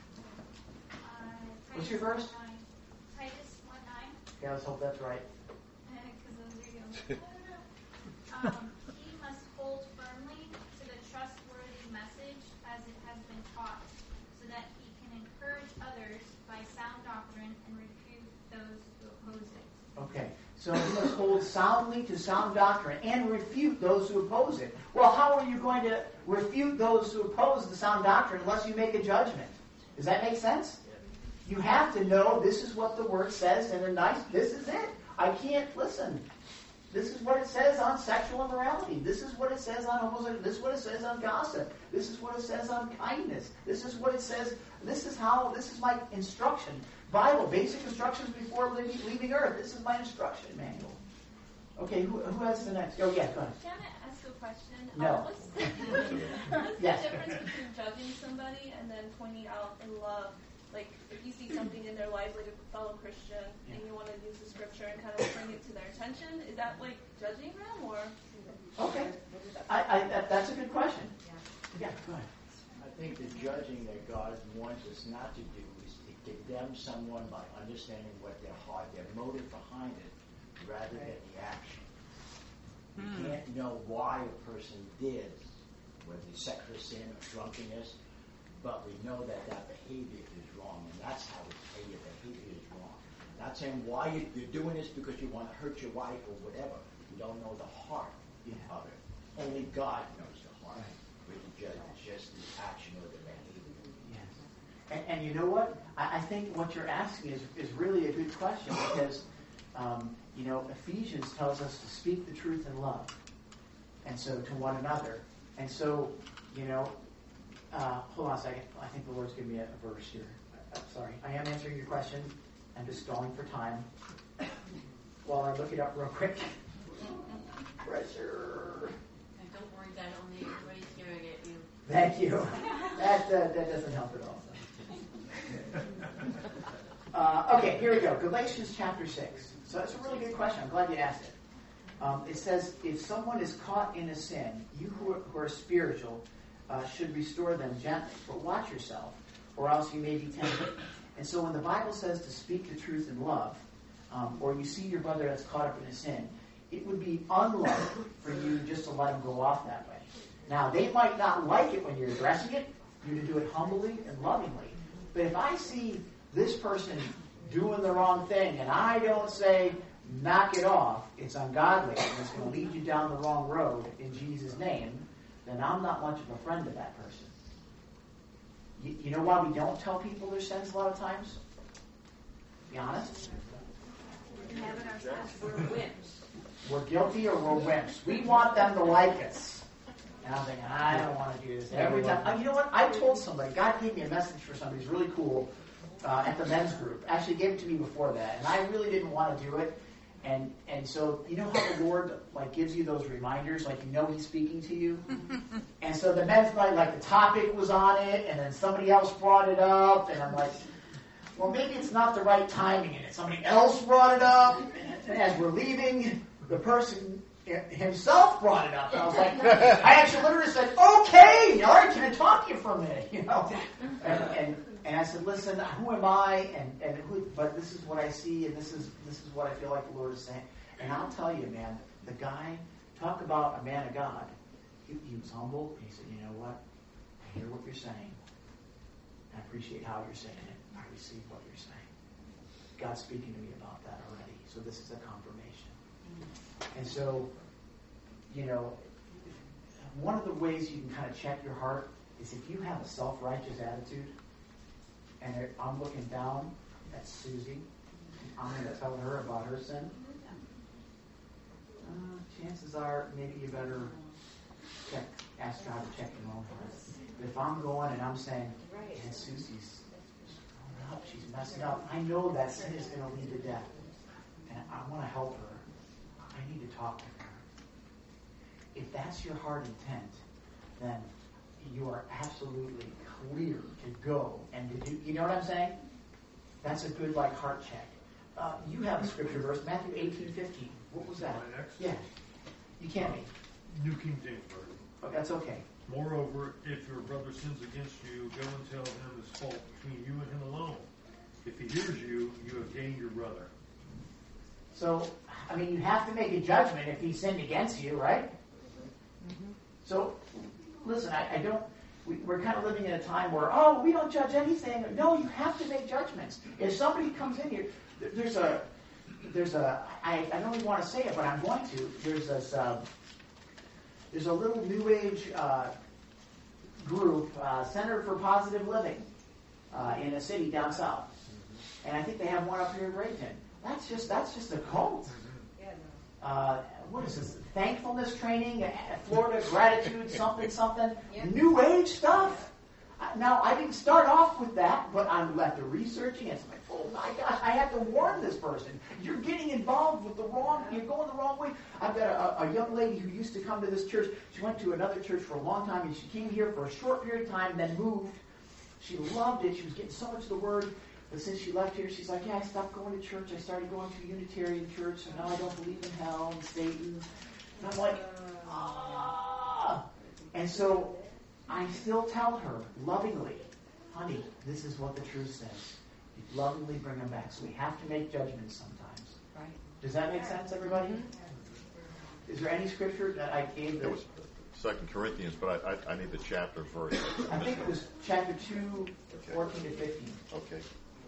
What's your verse? Titus 1:9. Okay, let's hope that's right. He must hold firmly to the trustworthy message as it has been taught, so that he can encourage others by sound doctrine and refute those who oppose it. Okay, so he must hold soundly to sound doctrine and refute those who oppose it. Well, how are you going to refute those who oppose the sound doctrine unless you make a judgment? Does that make sense? You have to know this is what the Word says, and this is it. I can't listen. This is what it says on sexual immorality. This is what it says on homosexuality. This is what it says on gossip. This is what it says on kindness. This is what it says. This is my instruction. Bible, basic instructions before leaving earth. This is my instruction manual. Okay, who has the next? Oh, yeah, go ahead. Can I ask a question? No. What's the Yes. difference between judging somebody and then pointing out in love? Like, if you see something in their lives, like a fellow Christian, and you want to use the scripture and kind of bring it to their attention, is that like judging them, or? Okay. That's a good question. Yeah, go ahead. I think the judging that God wants us not to do is to condemn someone by understanding what their heart, their motive behind it, rather than the action. You can't know why a person did, whether it's sexual sin or drunkenness, but we know that behavior is wrong, and that's how we say your behavior is wrong. Not saying why you're doing this because you want to hurt your wife or whatever. You don't know the heart of it. Only God knows the heart. With the judge, it's just the action or the behavior. Yes. And you know what? I think what you're asking is really a good question because, Ephesians tells us to speak the truth in love, and so to one another. And so, hold on a second. I think the Lord's giving me a verse here. I'm sorry. I am answering your question. I'm just stalling for time. While I look it up real quick. Pressure. And don't worry, Dad. Only everybody's staring at you. Thank you. That doesn't help at all. Okay, here we go. Galatians chapter 6. So that's a really good question. I'm glad you asked it. It says, if someone is caught in a sin, you who are spiritual should restore them gently. But watch yourself, or else you may be tempted. And so when the Bible says to speak the truth in love, or you see your brother that's caught up in a sin, it would be unloving for you just to let him go off that way. Now, they might not like it when you're addressing it. You to do it humbly and lovingly. But if I see this person doing the wrong thing and I don't say, knock it off, it's ungodly, and it's going to lead you down the wrong road in Jesus' name, then I'm not much of a friend to that person. You know why we don't tell people their sins a lot of times? Be honest. We're wimps. We're guilty or we're wimps. We want them to like us. And I'm thinking, I don't want to do this. Every time, you know what? I told somebody, God gave me a message for somebody who's really cool at the men's group. Actually, he gave it to me before that, and I really didn't want to do it. And so, you know how the Lord gives you those reminders, He's speaking to you? And so the men's night, the topic was on it, and then somebody else brought it up, and I'm like, well, maybe it's not the right timing, and then somebody else brought it up, and as we're leaving, the person himself brought it up. And I was like, I actually literally said, okay, all right, can I talk to you for a minute? And I said, listen, who am I? But this is what I see, and this is what I feel like the Lord is saying. And I'll tell you, man, the guy, talk about a man of God. He was humble. He said, you know what? I hear what you're saying. I appreciate how you're saying it. I receive what you're saying. God's speaking to me about that already. So this is a confirmation. And so, one of the ways you can kind of check your heart is if you have a self-righteous attitude, and I'm looking down at Susie, I'm going to tell her about her sin. Chances are, maybe you better ask God to check your own heart. But if I'm going and I'm saying, man, Susie's screwing up, she's messing up, I know that sin is going to lead to death. And I want to help her. I need to talk to her. If that's your heart intent, then you are absolutely clear to go and to do. You know what I'm saying? That's a good heart check. You have a scripture verse, Matthew 18:15. What was that? Yeah. You can't be. New King James Version. Oh, that's okay. Moreover, if your brother sins against you, go and tell him his fault between you and him alone. If he hears you, you have gained your brother. So, you have to make a judgment if he sinned against you, right? Mm-hmm. So, listen, I don't. We're kind of living in a time where, we don't judge anything. No, you have to make judgments. If somebody comes in here, there's a. I don't even want to say it, but I'm going to. There's a little New Age group, Center for Positive Living, in a city down south, and I think they have one up here in Bradenton. That's just a cult. What is this? Thankfulness training, Florida gratitude, something. New Age stuff. Now, I didn't start off with that, but I'm after researching, it's like, oh my gosh, I have to warn this person. You're getting involved with you're going the wrong way. I've got a young lady who used to come to this church. She went to another church for a long time, and she came here for a short period of time, then moved. She loved it. She was getting so much of the word. But since she left here, she's like, I stopped going to church. I started going to a Unitarian church, and now I don't believe in hell and Satan. And I'm like, And so I still tell her lovingly, honey, this is what the truth says. You lovingly bring them back. So we have to make judgments sometimes. Right. Does that make sense, everybody? Is there any scripture that I gave that? It was 2 Corinthians, but I need the chapter verse. I think it was chapter 2, 14 to 15. Okay.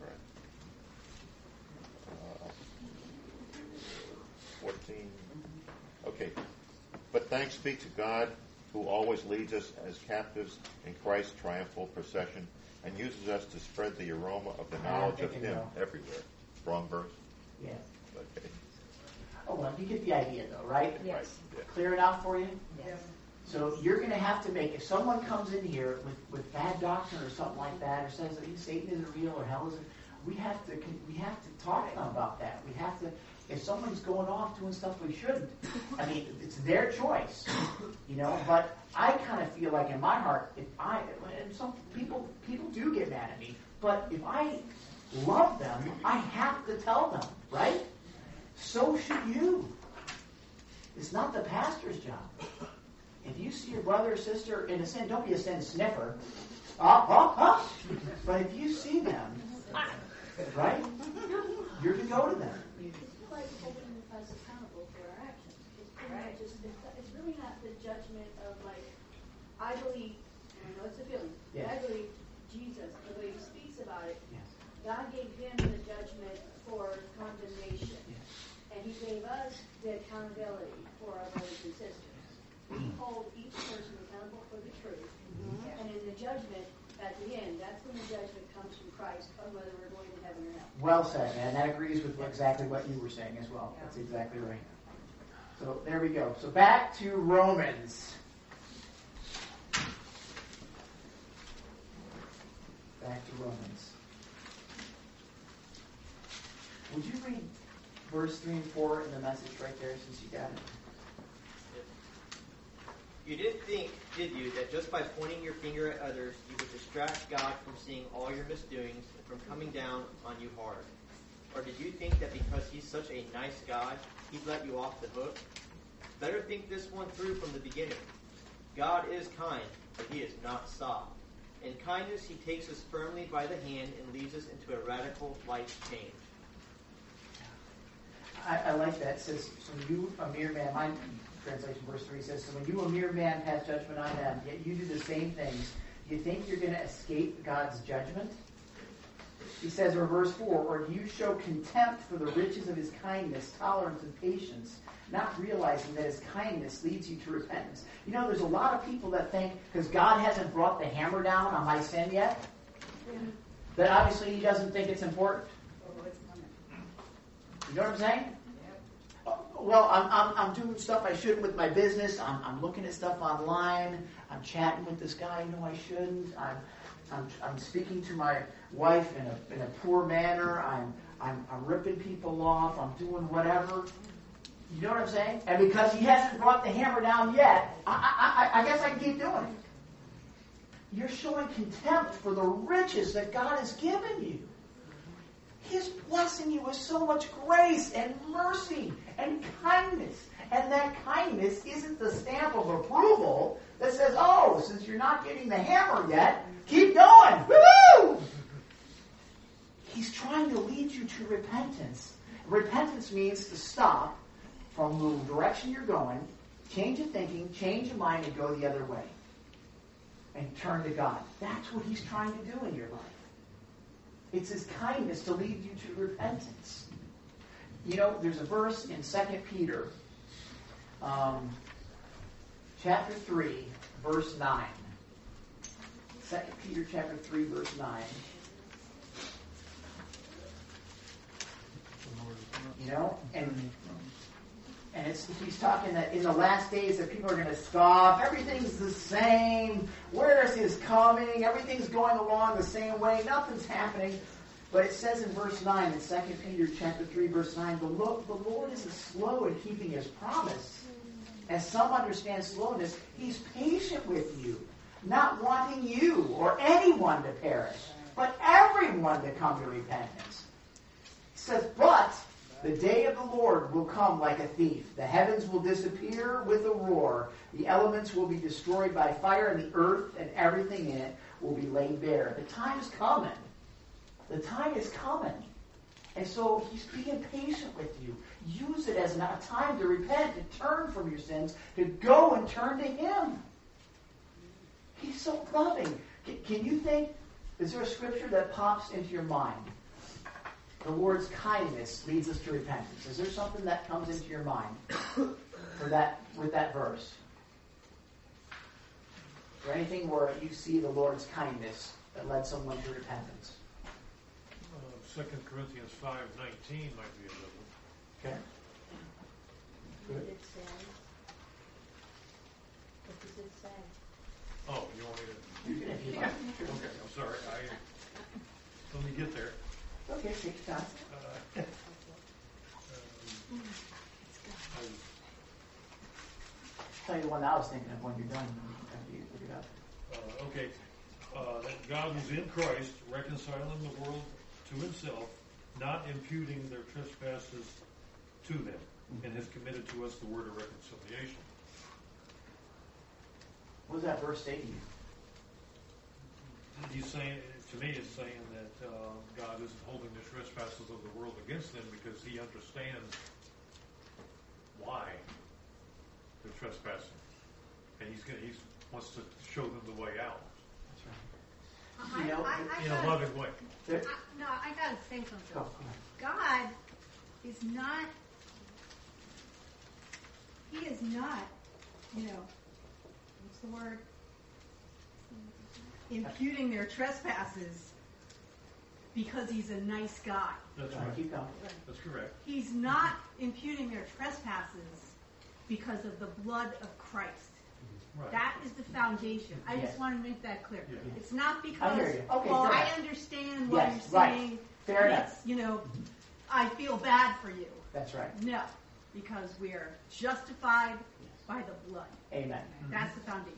14. Okay. But thanks be to God who always leads us as captives in Christ's triumphal procession and uses us to spread the aroma of the knowledge of Him everywhere. Wrong verse? Yeah. Okay. Oh, well, you get the idea, though, right? Yes. Right. Yeah. Clear enough for you? Yes. So you're going to have to make, if someone comes in here with bad doctrine or something like that, or says that Satan isn't real or hell isn't, we have to talk to them about that. We have to, if someone's going off doing stuff we shouldn't, it's their choice, but I kind of feel like in my heart, and some people do get mad at me, but if I love them, I have to tell them, right? So should you. It's not the pastor's job. If you see your brother or sister in a sin, don't be a sin sniffer. But if you see them, right, you're to go to them. Like holding us accountable for our actions. It's really not the judgment of I believe, and I know it's a feeling, Yes. I believe Jesus, the way he speaks about it, Yes. God gave him the judgment for condemnation. Yes. And he gave us the accountability for our brothers and sisters. We hold each person accountable for the truth. And in the judgment, at the end, that's when the judgment comes from Christ on whether we're going to heaven or hell. Well said, man. That agrees with exactly what you were saying as well. That's exactly right. So there we go. So back to Romans. Back to Romans. Would you read verse 3 and 4 in the message right there since you got it? You didn't think, did you, that just by pointing your finger at others, you would distract God from seeing all your misdoings and from coming down on you hard? Or did you think that because he's such a nice God, he'd let you off the hook? Better think this one through from the beginning. God is kind, but he is not soft. In kindness, he takes us firmly by the hand and leads us into a radical life change. I like that. It says, so you, a mere man, my translation, verse 3 says, so when you, a mere man, pass judgment on them, yet you do the same things, do you think you're going to escape God's judgment? He says, or verse 4, or do you show contempt for the riches of his kindness, tolerance, and patience, not realizing that his kindness leads you to repentance? You know, there's a lot of people that think, because God hasn't brought the hammer down on my sin yet, that obviously he doesn't think it's important. You know what I'm saying? Well, I'm doing stuff I shouldn't with my business. I'm looking at stuff online. I'm chatting with this guy I shouldn't. I'm speaking to my wife in a poor manner. I'm ripping people off. I'm doing whatever. You know what I'm saying? And because he hasn't brought the hammer down yet, I guess I can keep doing it. You're showing contempt for the riches that God has given you. He's blessing you with so much grace and mercy and kindness. And that kindness isn't the stamp of approval that says, oh, since you're not getting the hammer yet, keep going. Woo-hoo! He's trying to lead you to repentance. Repentance means to stop from the direction you're going, change your thinking, change your mind, and go the other way. And turn to God. That's what he's trying to do in your life. It's his kindness to lead you to repentance. You know, there's a verse in 2 Peter, chapter 3, verse 9. 2 Peter chapter 3, verse 9. You know, and he's talking that in the last days that people are going to scoff. Everything's the same. Where is his coming? Everything's going along the same way. Nothing's happening. But it says in verse 9, in 2 Peter chapter 3, verse 9, the Lord isn't slow in keeping his promise. As some understand slowness, he's patient with you, not wanting you or anyone to perish, but everyone to come to repentance. He says, but the day of the Lord will come like a thief. The heavens will disappear with a roar. The elements will be destroyed by fire, and the earth and everything in it will be laid bare. The time is coming. The time is coming. And so he's being patient with you. Use it as a time to repent, to turn from your sins, to go and turn to him. He's so loving. Can you think, is there a scripture that pops into your mind? The Lord's kindness leads us to repentance. Is there something that comes into your mind for that with that verse? Or anything where you see the Lord's kindness that led someone to repentance? 2 Corinthians 5:19 might be a good one. Okay. What did it say? What does it say? Oh, you want me to? You can if you like. Okay, I'm sorry. Let me get there. Okay, take your time. Tell you the one I was thinking of when you're done. After you look it up. Okay. That God was in Christ, reconciling the world to himself, not imputing their trespasses to them, and has committed to us the word of reconciliation. What does that verse say to you? He's saying, to me, it's saying that God isn't holding the trespasses of the world against them because he understands why they're trespassing, and he's wants to show them the way out. You know, in a loving way. No, I got to say something. God is not, He is not, what's the word? Imputing their trespasses because He's a nice guy. That's right. Keep going. That's correct. He's not imputing their trespasses because of the blood of Christ. Right. That is the foundation. I Yes. just want to make that clear. Yeah. It's not I because, hear you. Okay, well, fair I enough. understand what Yes, you're right. saying. Fair It's, I feel bad for you. That's right. No, because we are justified by the blood. Amen. That's the foundation.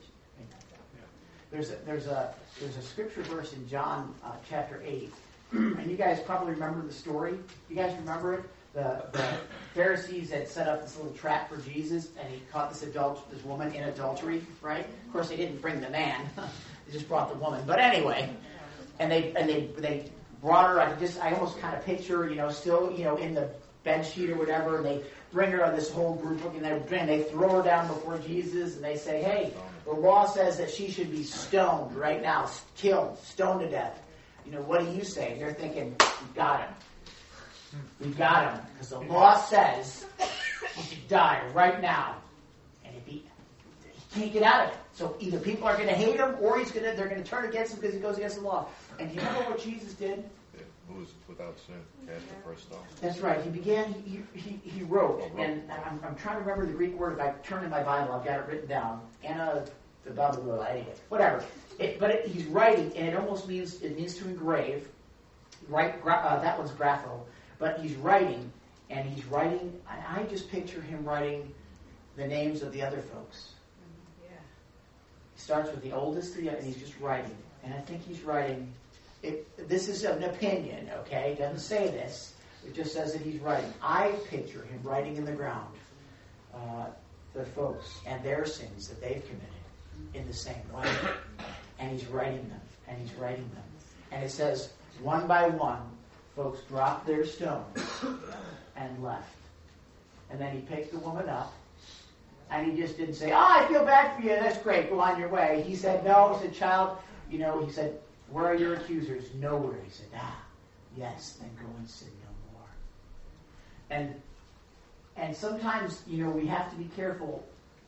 There's a scripture verse in John chapter 8, and you guys probably remember the story. You guys remember it? The Pharisees had set up this little trap for Jesus, and he caught this woman in adultery. Right? Of course, they didn't bring the man; they just brought the woman. But anyway, and they brought her. I almost kind of picture, still, in the bed sheet or whatever, and they bring her on this whole group, and they throw her down before Jesus, and they say, "Hey, the law says that she should be stoned right now, killed, stoned to death. What do you say?" And they're thinking, "We got him. We got him, because the law says he should die right now." And if he can't get out of it, so either people are going to hate him, or they're going to turn against him because he goes against the law. And do you remember what Jesus did? Who is without sin cast the first stone. That's right. He wrote, and I'm trying to remember the Greek word. If I turn in my Bible, I've got it written down. Anna, the blah blah blah. Anyway, whatever. He's writing, and it means to engrave. Right? That one's grapho. But he's writing, and I just picture him writing the names of the other folks. Yeah. He starts with the oldest, and he's just writing. And I think he's writing. This is an opinion, okay? It doesn't say this. It just says that he's writing. I picture him writing in the ground the folks and their sins that they've committed in the same way. And he's writing them, and he's writing them. And it says, one by one, folks dropped their stones and left. And then he picked the woman up, and he just didn't say, I feel bad for you, that's great, go on your way. He said, no, he said, child, he said, where are your accusers? Nowhere. He said, yes, then go and sin no more. And sometimes, we have to be careful.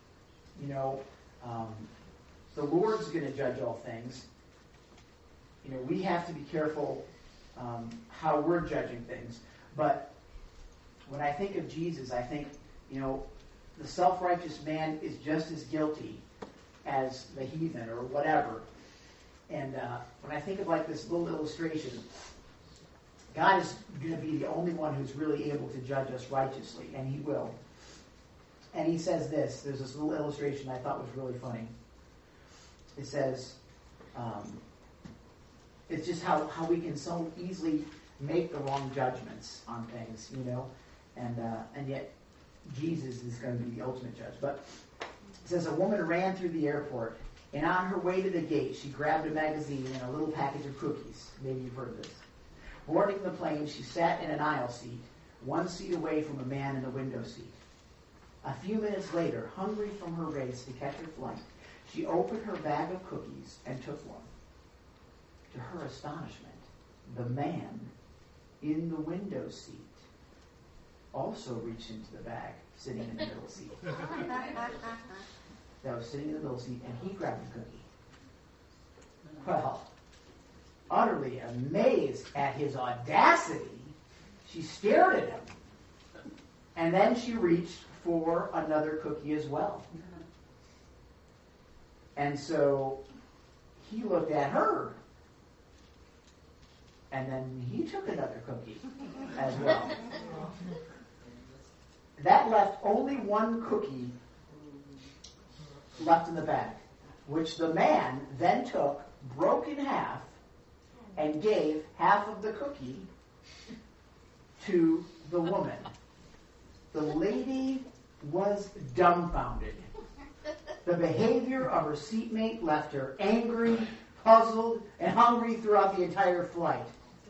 The Lord's going to judge all things. We have to be careful how we're judging things. But when I think of Jesus, I think, the self-righteous man is just as guilty as the heathen or whatever. And when I think of this little illustration, God is going to be the only one who's really able to judge us righteously, and He will. And He says this. There's this little illustration I thought was really funny. It says, it's just how we can so easily make the wrong judgments on things, and yet Jesus is going to be the ultimate judge. But it says, a woman ran through the airport, and on her way to the gate, she grabbed a magazine and a little package of cookies. Maybe you've heard of this. Boarding the plane, she sat in an aisle seat, 1 seat away from a man in the window seat. A few minutes later, hungry from her race to catch her flight, she opened her bag of cookies and took one. To her astonishment, the man in the window seat also reached into the bag, sitting in the middle seat. That was sitting in the middle seat, and he grabbed the cookie. Well, utterly amazed at his audacity, she stared at him. And then she reached for another cookie as well. And so he looked at her. And then he took another cookie as well. That left only one cookie left in the bag, which the man then took, broke in half, and gave half of the cookie to the woman. The lady was dumbfounded. The behavior of her seatmate left her angry, puzzled, and hungry throughout the entire flight.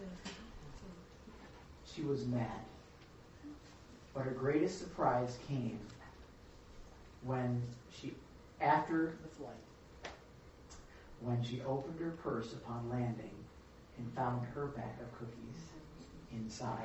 She was mad. But her greatest surprise came when she, after the flight, when she opened her purse upon landing and found her bag of cookies inside.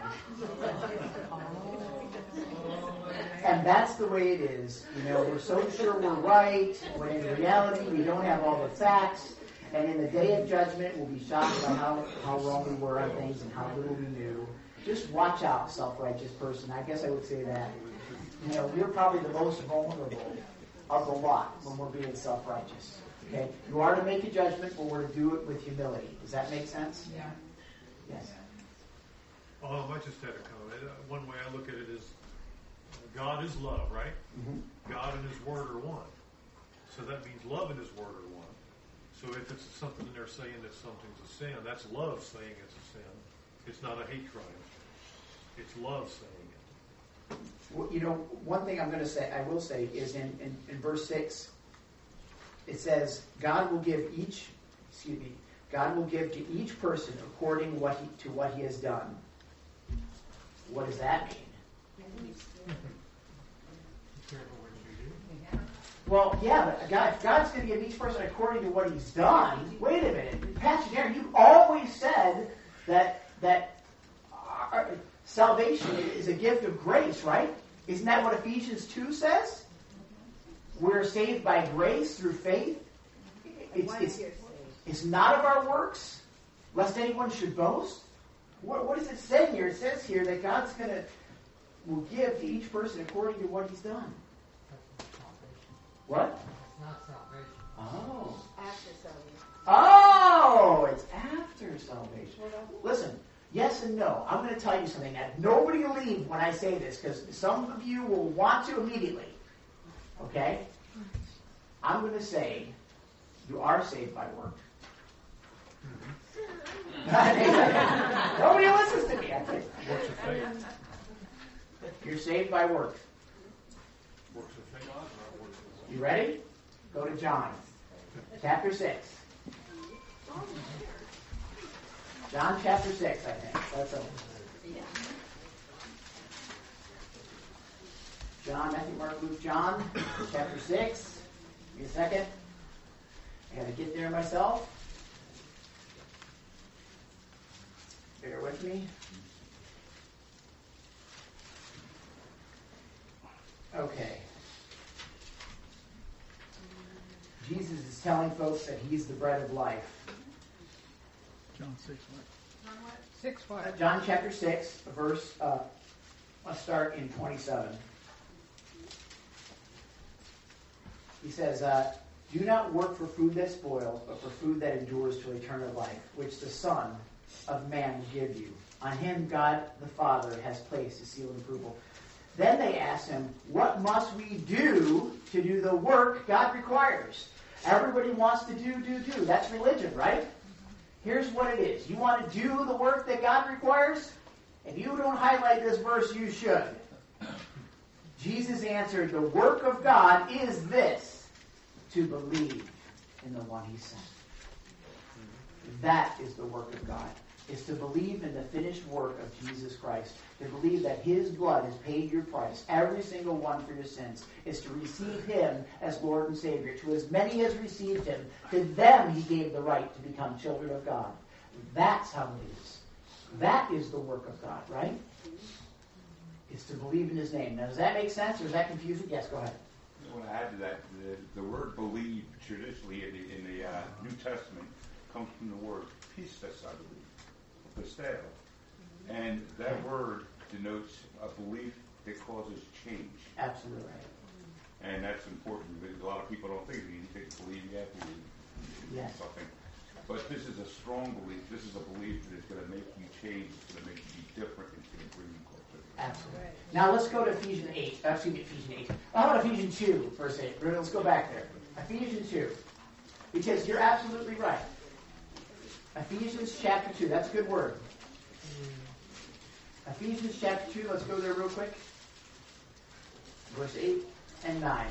And that's the way it is. We're so sure we're right, when in reality we don't have all the facts. And in the day of judgment, we'll be shocked by how wrong we were on things and how little we knew. Just watch out, self-righteous person. I guess I would say that. We're probably the most vulnerable of the lot when we're being self-righteous. Okay? You are to make a judgment, but we're to do it with humility. Does that make sense? Yeah. Yes. I just had a comment. One way I look at it is God is love, right? Mm-hmm. God and His Word are one. So that means love and His Word are one. So if it's something in there saying that something's a sin, that's love saying it's a sin. It's not a hate crime. It's love saying it. Well, one thing I will say is in verse 6, it says, God will give to each person according to what he has done. What does that mean? Well, yeah, but God's going to give each person according to what he's done. Wait a minute. Pastor Darren, you've always said that salvation is a gift of grace, right? Isn't that what Ephesians 2 says? We're saved by grace through faith. It's not of our works, lest anyone should boast. What does it say here? It says here that God's will give to each person according to what he's done. What? It's not salvation. Oh. After salvation. Oh, it's after salvation. Listen, yes and no. I'm going to tell you something. Now, nobody leave when I say this, because some of you will want to immediately. Okay? I'm going to say you are saved by work. Nobody listens to me. You're saved by work. You ready? Go to John, chapter 6. John chapter 6, I think. That's over. John, Matthew, Mark, Luke, John, chapter 6. Give me a second. I got to get there myself. Bear with me. Okay. Jesus is telling folks that he's the bread of life. John 6 what? 6 what? John chapter 6, verse, let's start in 27. He says, do not work for food that spoils, but for food that endures to eternal life, which the Son of Man will give you. On him God the Father has placed his seal of approval. Then they asked him, what must we do to do the work God requires? Everybody wants to do. That's religion, right? Here's what it is. You want to do the work that God requires? If you don't highlight this verse, you should. Jesus answered, the work of God is this, to believe in the one he sent. That is the work of God, is to believe in the finished work of Jesus Christ, to believe that his blood has paid your price, every single one for your sins, is to receive him as Lord and Savior. To as many as received him, to them he gave the right to become children of God. That's how it is. That is the work of God, right? Is to believe in his name. Now, does that make sense, or is that confusing? Yes, go ahead. I want to add to that, the word believe traditionally in the New Testament comes from the word pistis, I believe, pisteo. And that word denotes a belief that causes change. Absolutely. And that's important because a lot of people don't think you think believe you have to believe something. But this is a strong belief. This is a belief that is going to make you change. It's going to make you be different. It's going to bring you closer. Absolutely. Now let's go to Ephesians 8. Ephesians 8. How about Ephesians 2 for a second? Let's go back there. Ephesians 2. Because you're absolutely right. Ephesians chapter 2. That's a good word. Ephesians chapter 2. Let's go there real quick. Verse 8 and 9.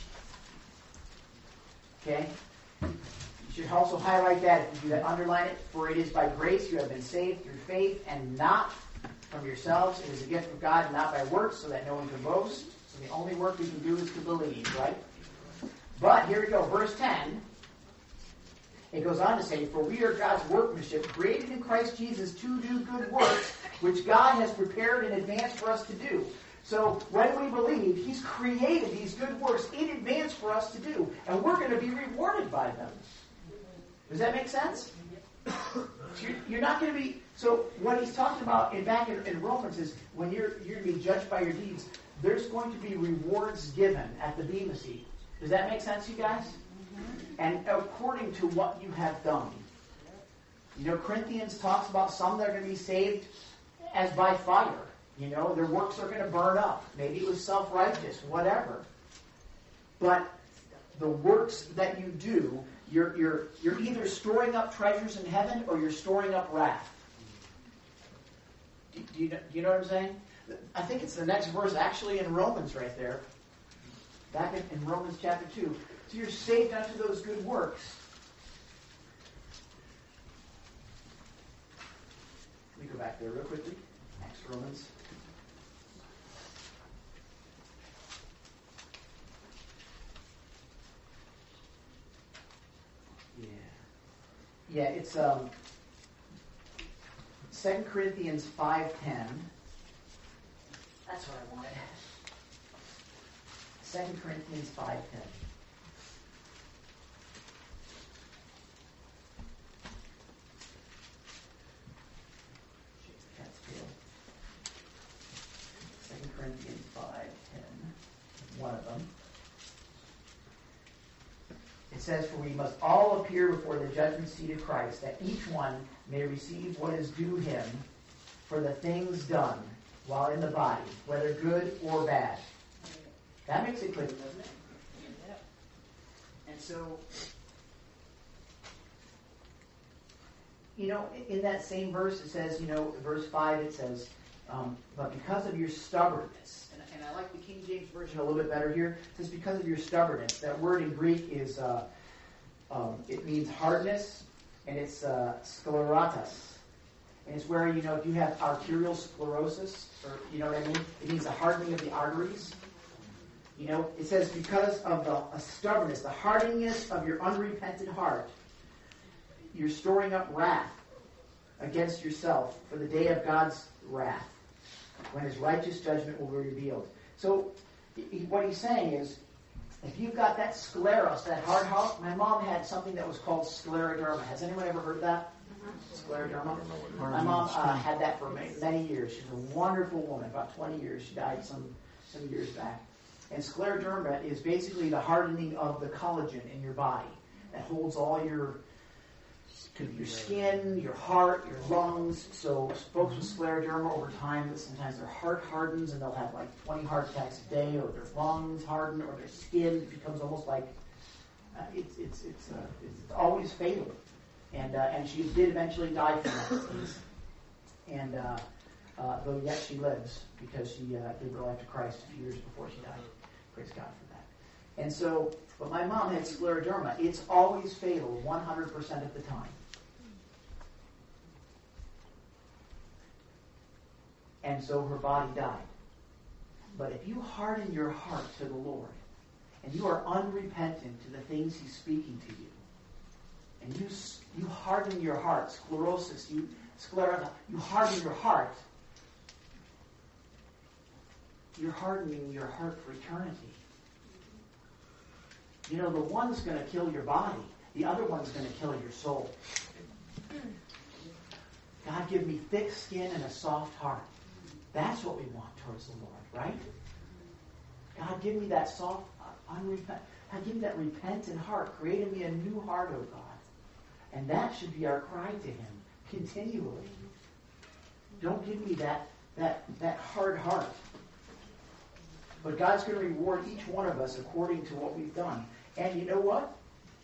Okay? You should also highlight that. If you do that, underline it. For it is by grace you have been saved through faith, and not from yourselves. It is a gift of God, not by works, so that no one can boast. So the only work we can do is to believe, right? But here we go, verse 10. It goes on to say, for we are God's workmanship, created in Christ Jesus to do good works, which God has prepared in advance for us to do. So when we believe, He's created these good works in advance for us to do, and we're going to be rewarded by them. Does that make sense? You're not going to be... So what he's talking about back in Romans is when you're going to be judged by your deeds, there's going to be rewards given at the Bema seat. Does that make sense, you guys? And according to what you have done. You know, Corinthians talks about some that are going to be saved as by fire. You know, their works are going to burn up. Maybe it was self-righteous, whatever. But the works that you do, you're either storing up treasures in heaven or you're storing up wrath. Do you know what I'm saying? I think it's the next verse actually in Romans right there. Back in Romans chapter 2. So you're saved unto those good works. Let me go back there real quickly. Next Romans. Yeah, it's 2 Corinthians 5:10. That's what I wanted. 2 Corinthians 5:10. Cat's tail. 2 Corinthians 5:10. One of them. It says, for we must all appear before the judgment seat of Christ, that each one may receive what is due him for the things done while in the body, whether good or bad. That makes it clear, doesn't it? And so, you know, in that same verse it says, you know, verse 5 it says, but because of your stubbornness, and I like the King James Version a little bit better here, it says because of your stubbornness. That word in Greek is, it means hardness, and it's scleratus. And it's where, you know, if you have arterial sclerosis, or, you know what I mean? It means the hardening of the arteries. You know, it says because of the stubbornness, the hardiness of your unrepentant heart, you're storing up wrath against yourself for the day of God's wrath, when His righteous judgment will be revealed. So, what he's saying is, if you've got that scleros, that hard heart, my mom had something that was called scleroderma. Has anyone ever heard that? Scleroderma? My mom had that for many years. She's a wonderful woman. About 20 years. She died some years back. And scleroderma is basically the hardening of the collagen in your body that holds all your skin, your heart, your lungs. So folks with scleroderma over time, sometimes their heart hardens and they'll have like 20 heart attacks a day, or their lungs harden, or their skin becomes almost like it's always fatal. And she did eventually die from that disease. And though yet she lives because she gave her life to Christ a few years before she died. Praise God for that. And so, but my mom had scleroderma. It's always fatal 100% of the time. And so her body died. But if you harden your heart to the Lord, and you are unrepentant to the things He's speaking to you, and you harden your heart, sclerosis, you harden your heart, you're hardening your heart for eternity. You know, the one's going to kill your body. The other one's going to kill your soul. God, give me thick skin and a soft heart. That's what we want towards the Lord, right? God, give me that soft, God, give me that repentant heart. Create in me a new heart, O God. And that should be our cry to Him continually. Don't give me that hard heart. But God's going to reward each one of us according to what we've done. And you know what?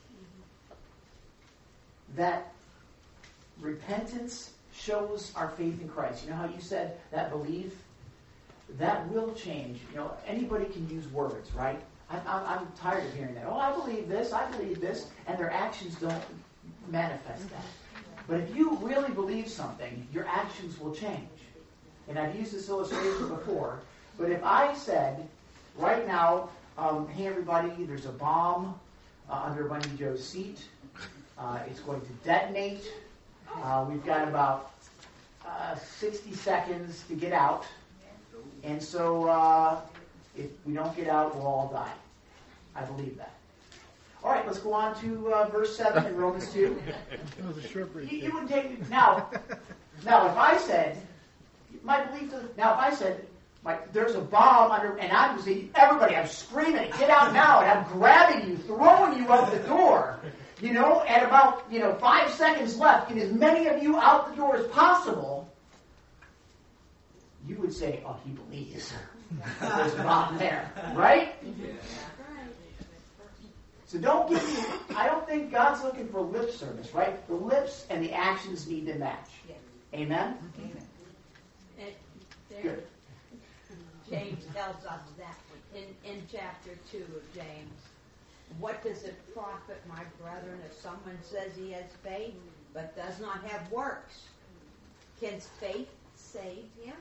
That repentance shows our faith in Christ. You know how you said that belief? That will change. You know, anybody can use words, right? I'm tired of hearing that. Oh, I believe this, and their actions don't manifest that. But if you really believe something, your actions will change. And I've used this illustration before, but if I said, right now, hey everybody, there's a bomb under Bundy Joe's seat. It's going to detonate. We've got about 60 seconds to get out. And so if we don't get out, we'll all die. I believe that. All right, let's go on to verse 7 in Romans 2. That was a short break. You wouldn't take me. Now, if I said, my belief is, now if I said, there's a bomb under, and I'm saying, everybody, I'm screaming, get out now, and I'm grabbing you, throwing you out the door, at about, 5 seconds left, get as many of you out the door as possible, you would say, oh, he believes. There's a bomb there, right? Yeah. So I don't think God's looking for lip service, right? The lips and the actions need to match. Amen? Amen. Good. James tells us that in chapter 2 of James. What does it profit, my brethren, if someone says he has faith but does not have works? Can faith save him?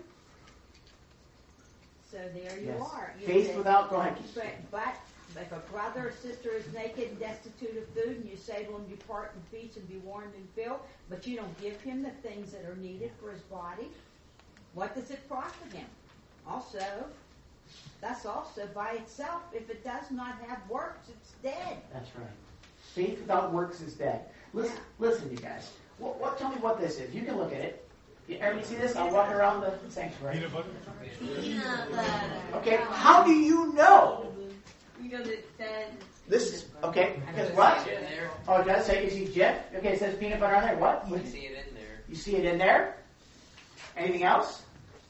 So there you are. Faith without, go ahead. But if a brother or sister is naked and destitute of food, and you say to him, depart in peace and be warmed and filled, but you don't give him the things that are needed for his body, what does it profit him? Also, that's also by itself, if it does not have works, it's dead. That's right. Faith without works is dead. Listen, you guys. Tell me what this is. You can look at it. Everybody see this? I'm walking around the sanctuary. Peanut butter? Okay, how do you know? Because it says... This is, okay, because what? Oh, it does say, you see Jeff? Okay, it says peanut butter on there. What? You see it in there. You see it in there? Anything else?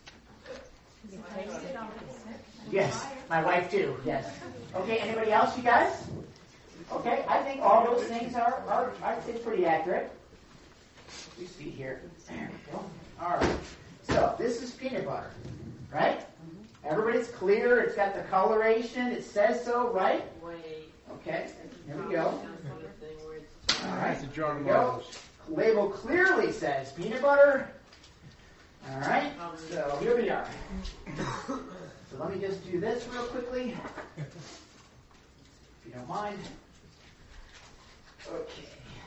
Yes, my wife too, yes. Okay, anybody else, you guys? Okay, I think all those things are I'd say pretty accurate. We see here. There we go. All right. So this is peanut butter, right? Everybody's clear. It's got the coloration. It says so, right? Okay. Here we go. All right. That's a jar of Here we go. marbles. Label clearly says peanut butter. All right. So here we are. So let me just do this real quickly, if you don't mind. Okay.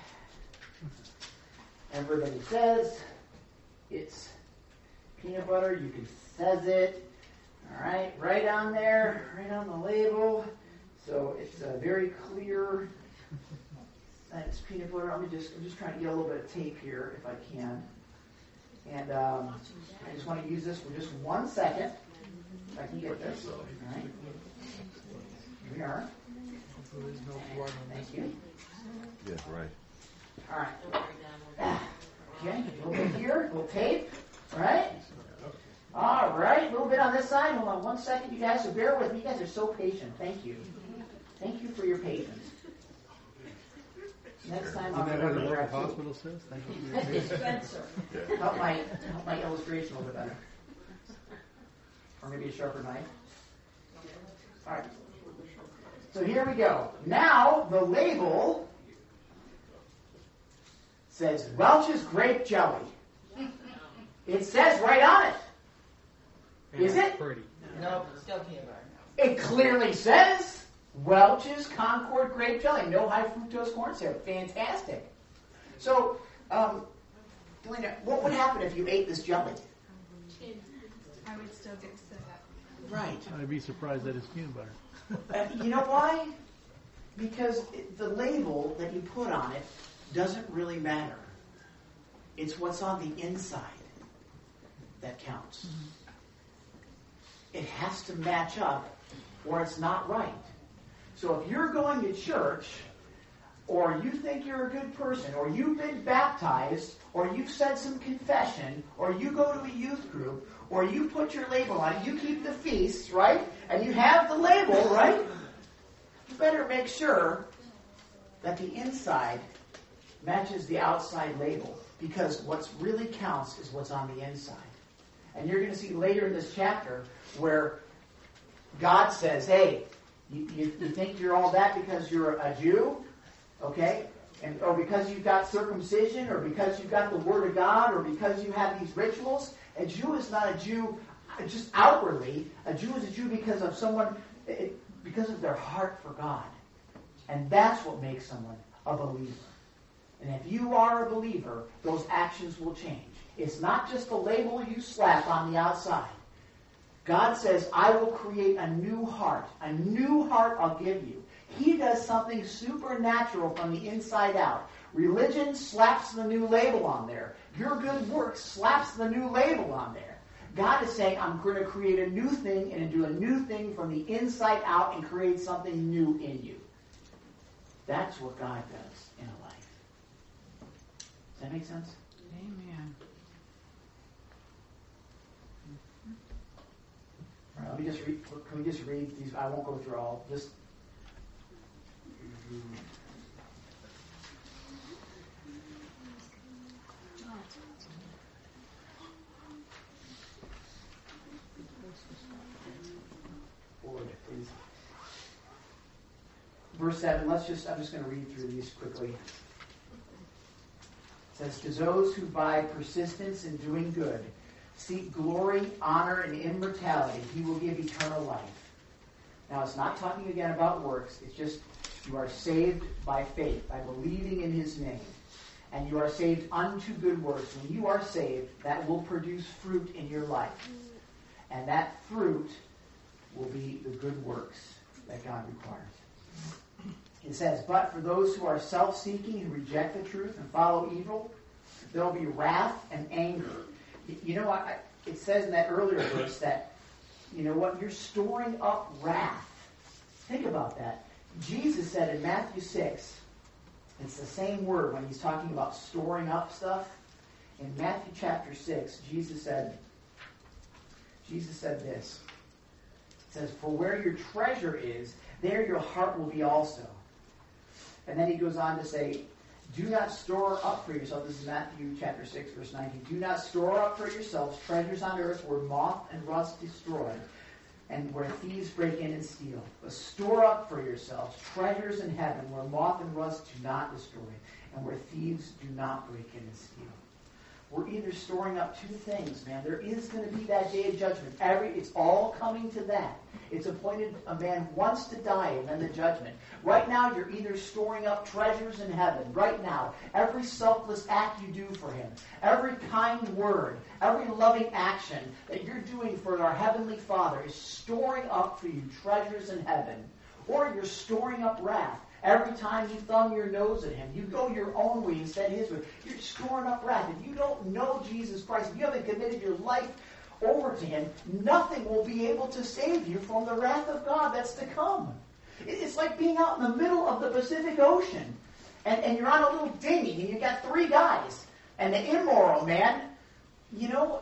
Everybody says it's peanut butter. You can says it. All right, right on there, right on the label. So it's very clear that it's peanut butter. I'm just trying to get a little bit of tape here if I can. And I just want to use this for just 1 second. If I can get this. All right. Here we are. Thank you. Yeah, right. All right. Okay, a little bit here, a little tape. Right? All right, a little bit on this side. Hold on 1 second, you guys. So bear with me. You guys are so patient. Thank you. Thank you for your patience. Next time I'll Isn't that what the local hospital says? Thank you for your patience. Dispenser. Help my illustration a little bit better. Or maybe a sharper knife. All right. So here we go. Now the label says Welch's grape jelly. It says right on it. Is it? No, still peanut butter. It clearly says Welch's Concord grape jelly. No high fructose corn syrup. Fantastic. So, Delina, what would happen if you ate this jelly? I would still get sick. Right. I'd be surprised that it's peanut butter. You know why? Because the label that you put on it doesn't really matter. It's what's on the inside that counts. It has to match up or it's not right. So if you're going to church or you think you're a good person or you've been baptized or you've said some confession or you go to a youth group or you put your label on it, you keep the feasts, right? And you have the label, right? You better make sure that the inside matches the outside label because what really counts is what's on the inside. And you're going to see later in this chapter where God says, hey, you think you're all that because you're a Jew? Okay? Or because you've got circumcision, or because you've got the Word of God, or because you have these rituals. A Jew is not a Jew just outwardly. A Jew is a Jew because of because of their heart for God. And that's what makes someone a believer. And if you are a believer, those actions will change. It's not just the label you slap on the outside. God says, I will create a new heart. A new heart I'll give you. He does something supernatural from the inside out. Religion slaps the new label on there. Your good works slaps the new label on there. God is saying, I'm going to create a new thing and do a new thing from the inside out and create something new in you. That's what God does in a life. Does that make sense? Amen. All right, let me just read. Can we just read these? I won't go through all. Just. Forward, please. Verse 7, I'm just going to read through these quickly. It says, to those who by persistence in doing good seek glory, honor, and immortality, he will give eternal life. Now, it's not talking again about works. It's just you are saved by faith, by believing in his name. And you are saved unto good works. When you are saved, that will produce fruit in your life. And that fruit will be the good works that God requires. It says, but for those who are self-seeking, who reject the truth and follow evil, there will be wrath and anger. You know what? It says in that earlier verse that, you know what? You're storing up wrath. Think about that. Jesus said in Matthew 6, it's the same word when he's talking about storing up stuff. In Matthew chapter 6, Jesus said this. It says, for where your treasure is, there your heart will be also. And then he goes on to say, do not store up for yourself. This is Matthew chapter 6, verse 19. Do not store up for yourselves treasures on earth where moth and rust destroy, and where thieves break in and steal. But store up for yourselves treasures in heaven where moth and rust do not destroy, and where thieves do not break in and steal. We're either storing up two things, man. There is going to be that day of judgment. It's all coming to that. It's appointed a man once to die and then the judgment. Right now, you're either storing up treasures in heaven. Right now, every selfless act you do for him, every kind word, every loving action that you're doing for our Heavenly Father is storing up for you treasures in heaven. Or you're storing up wrath. Every time you thumb your nose at him, you go your own way instead of his way. You're storing up wrath. If you don't know Jesus Christ, if you haven't committed your life over to him, nothing will be able to save you from the wrath of God that's to come. It's like being out in the middle of the Pacific Ocean, and you're on a little dinghy, and you got three guys, and the immoral man, you know,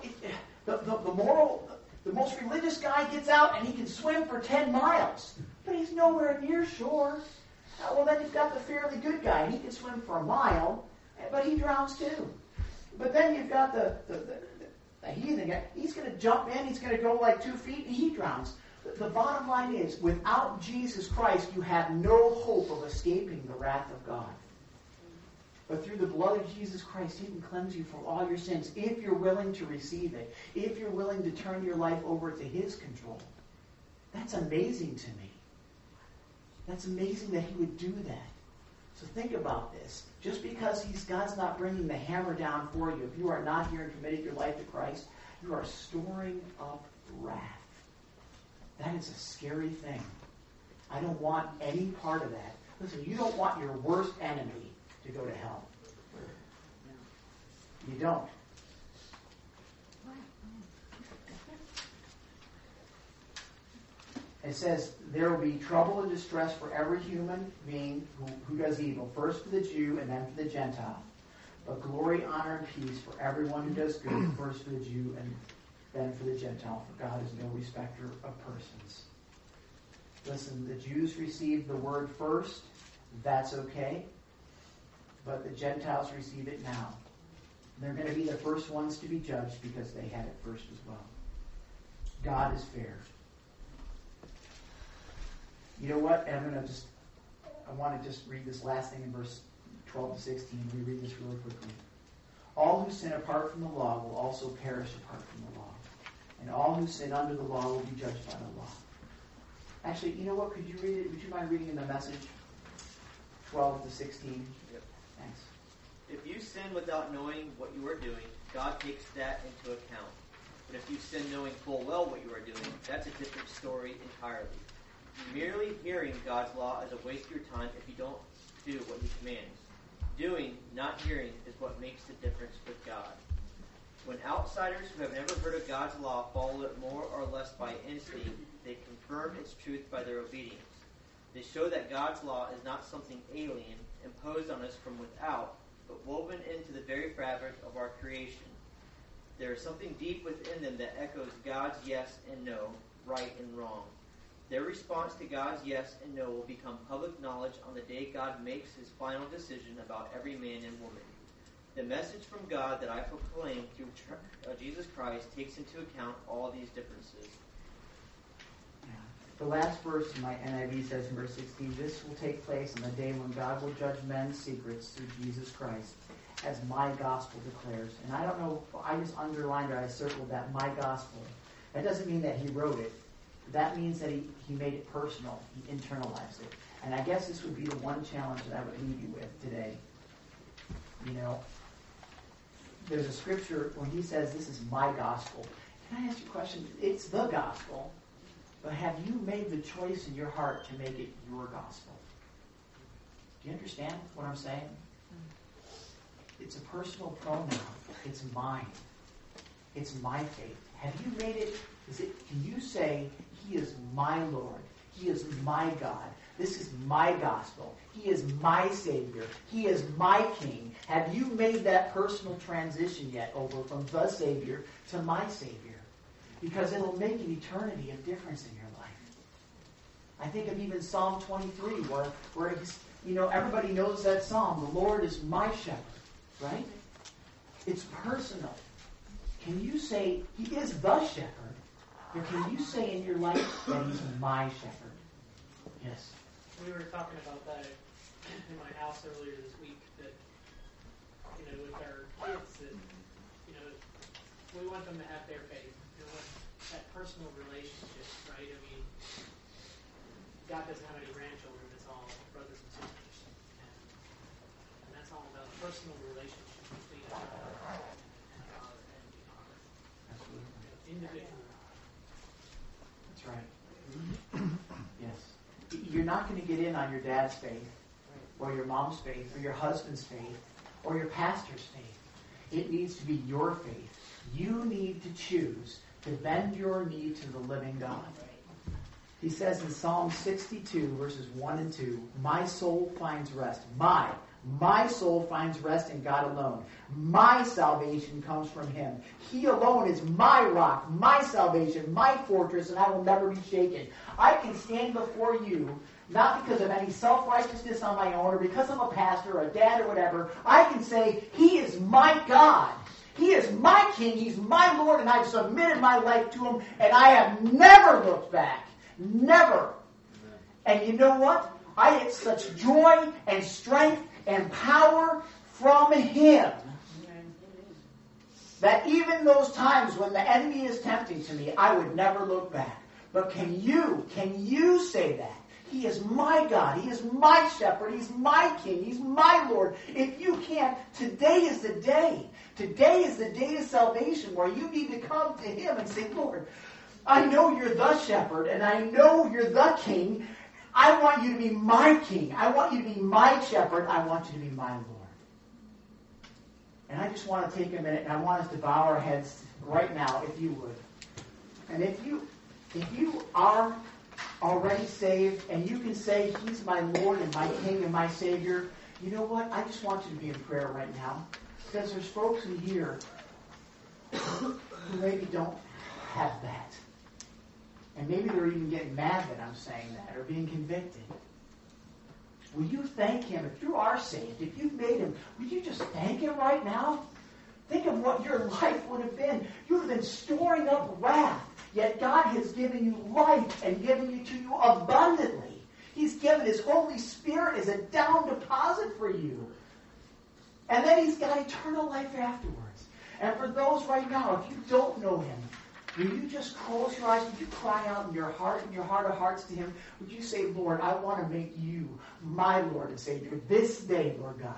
the most religious guy gets out, and he can swim for 10 miles, but he's nowhere near shore. Well, then you've got the fairly good guy, and he can swim for a mile, but he drowns too. But then you've got the heathen guy. He's going to jump in, he's going to go like 2 feet, and he drowns. The bottom line is, without Jesus Christ, you have no hope of escaping the wrath of God. But through the blood of Jesus Christ, he can cleanse you from all your sins if you're willing to receive it, if you're willing to turn your life over to his control. That's amazing to me. That's amazing that he would do that. So think about this. Just because God's not bringing the hammer down for you, if you are not here and committed your life to Christ, you are storing up wrath. That is a scary thing. I don't want any part of that. Listen, you don't want your worst enemy to go to hell. You don't. It says, there will be trouble and distress for every human being who does evil, first for the Jew and then for the Gentile. But glory, honor, and peace for everyone who does good, first for the Jew and then for the Gentile, for God is no respecter of persons. Listen, the Jews received the word first. That's okay. But the Gentiles receive it now. They're going to be the first ones to be judged because they had it first as well. God is fair. You know what? And I want to just read this last thing in verse 12 to 16. Let me read this really quickly. All who sin apart from the law will also perish apart from the law. And all who sin under the law will be judged by the law. Actually, you know what? Could you read it? Would you mind reading in the Message 12 to 16? Yep. Thanks. If you sin without knowing what you are doing, God takes that into account. But if you sin knowing full well what you are doing, that's a different story entirely. Merely hearing God's law is a waste of your time if you don't do what He commands. Doing, not hearing, is what makes the difference with God. When outsiders who have never heard of God's law follow it more or less by instinct, they confirm its truth by their obedience. They show that God's law is not something alien, imposed on us from without, but woven into the very fabric of our creation. There is something deep within them that echoes God's yes and no, right and wrong. Their response to God's yes and no will become public knowledge on the day God makes His final decision about every man and woman. The message from God that I proclaim through Jesus Christ takes into account all these differences. The last verse in my NIV says in verse 16, this will take place on the day when God will judge men's secrets through Jesus Christ, as my gospel declares. And I don't know, I just underlined or I circled that, my gospel. That doesn't mean that He wrote it. That means that he made it personal. He internalized it. And I guess this would be the one challenge that I would leave you with today. You know, there's a scripture when He says, this is my gospel. Can I ask you a question? It's the gospel. But have you made the choice in your heart to make it your gospel? Do you understand what I'm saying? It's a personal pronoun. It's mine. It's my faith. Have you made it? Can you say, He is my Lord. He is my God. This is my gospel. He is my Savior. He is my King. Have you made that personal transition yet over from the Savior to my Savior? Because it'll make an eternity of difference in your life. I think of even Psalm 23, where everybody knows that psalm. The Lord is my shepherd, right? It's personal. Can you say He is the shepherd, or can you say in your life that He's my shepherd? Yes. We were talking about that in my house earlier this week, that, with our kids, that, we want them to have their faith. That personal relationship, right? I mean, God doesn't have any grandchildren. It's all brothers and sisters. And that's all about a personal relationship between a father and the father. Absolutely. Individual. That's right. Yes. You're not going to get in on your dad's faith, or your mom's faith, or your husband's faith, or your pastor's faith. It needs to be your faith. You need to choose to bend your knee to the living God. He says in Psalm 62, verses 1 and 2, my soul finds rest. My soul finds rest in God alone. My salvation comes from Him. He alone is my rock, my salvation, my fortress, and I will never be shaken. I can stand before you, not because of any self-righteousness on my own, or because I'm a pastor, or a dad, or whatever. I can say, He is my God. He is my King, He's my Lord, and I've submitted my life to Him, and I have never looked back. Never. And you know what? I get such joy and strength and power from Him that even those times when the enemy is tempting to me, I would never look back. But can you say that? He is my God. He is my shepherd. He's my King. He's my Lord. If you can't, today is the day. Today is the day of salvation where you need to come to Him and say, Lord, I know You're the shepherd and I know You're the King. I want You to be my King. I want You to be my shepherd. I want You to be my Lord. And I just want to take a minute and I want us to bow our heads right now, if you would. And if you are already saved and you can say He's my Lord and my King and my Savior, you know what? I just want you to be in prayer right now. Because there's folks in here who maybe don't have that. And maybe they're even getting mad that I'm saying that or being convicted. Will you thank Him? If you are saved, if you've made Him, will you just thank Him right now? Think of what your life would have been. You would have been storing up wrath. Yet God has given you life and given it to you abundantly. He's given His Holy Spirit as a down deposit for you. And then He's got eternal life afterwards. And for those right now, if you don't know Him, will you just close your eyes? Would you cry out in your heart of hearts to Him? Would you say, Lord, I want to make You my Lord and Savior this day, Lord God.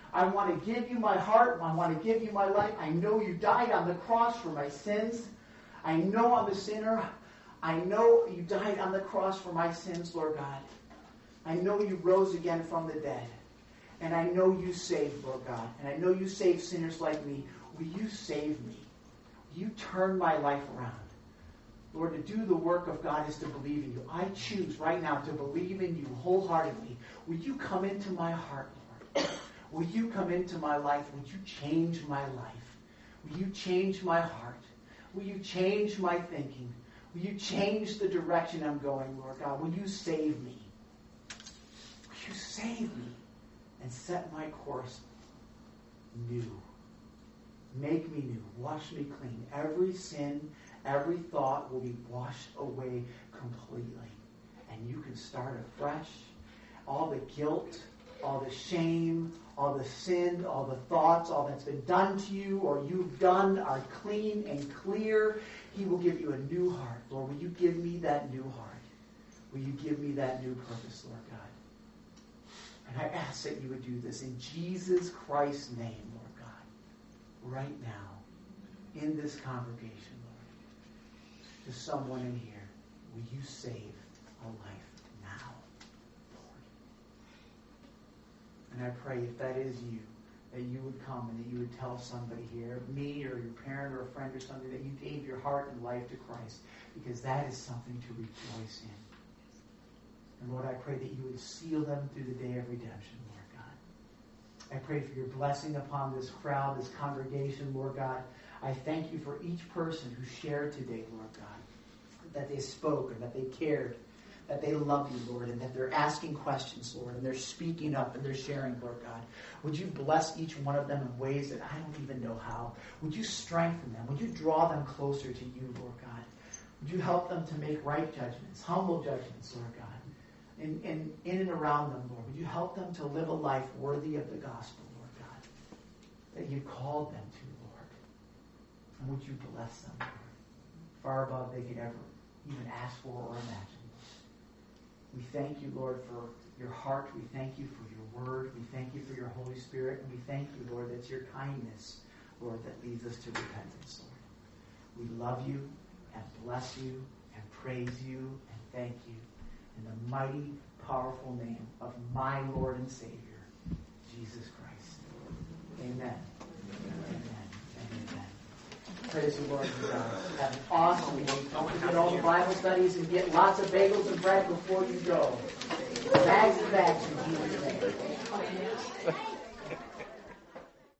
I want to give you my heart. I want to give you my life. I know you died on the cross for my sins. I know I'm a sinner. I know you died on the cross for my sins, Lord God. I know you rose again from the dead. And I know you saved, Lord God. And I know you saved sinners like me. Will you save me? Will you turn my life around? Lord, to do the work of God is to believe in you. I choose right now to believe in you wholeheartedly. Will you come into my heart, Lord? Will you come into my life? Will you change my life? Will you change my heart? Will you change my thinking? Will you change the direction I'm going, Lord God? Will you save me? Will you save me and set my course new? Make me new. Wash me clean. Every sin, every thought will be washed away completely. And you can start afresh. All the guilt, all the shame, all the sin, all the thoughts, all that's been done to you or you've done are clean and clear. He will give you a new heart. Lord, will you give me that new heart? Will you give me that new purpose, Lord God? And I ask that you would do this in Jesus Christ's name, Lord God, right now, in this congregation, Lord. To someone in here, will you save a life now, Lord? And I pray if that is you, that you would come and that you would tell somebody here, me or your parent or a friend or something, that you gave your heart and life to Christ, because that is something to rejoice in. And Lord, I pray that you would seal them through the day of redemption, Lord God. I pray for your blessing upon this crowd, this congregation, Lord God. I thank you for each person who shared today, Lord God, that they spoke and that they cared, that they love you, Lord, and that they're asking questions, Lord, and they're speaking up and they're sharing, Lord God. Would you bless each one of them in ways that I don't even know how? Would you strengthen them? Would you draw them closer to you, Lord God? Would you help them to make right judgments, humble judgments, Lord God? In and around them, Lord, would you help them to live a life worthy of the gospel, Lord God, that you called them to, Lord. And would you bless them, Lord, far above they could ever even ask for or imagine. We thank you, Lord, for your heart. We thank you for your word. We thank you for your Holy Spirit. And we thank you, Lord, that it's your kindness, Lord, that leads us to repentance, Lord. We love you and bless you and praise you and thank you in the mighty, powerful name of my Lord and Savior, Jesus Christ. Amen. Amen. Amen. Praise the Lord for God. Have an awesome week. Don't forget all the Bible studies and get lots of bagels and bread before you go. Bags and bags in Jesus' name.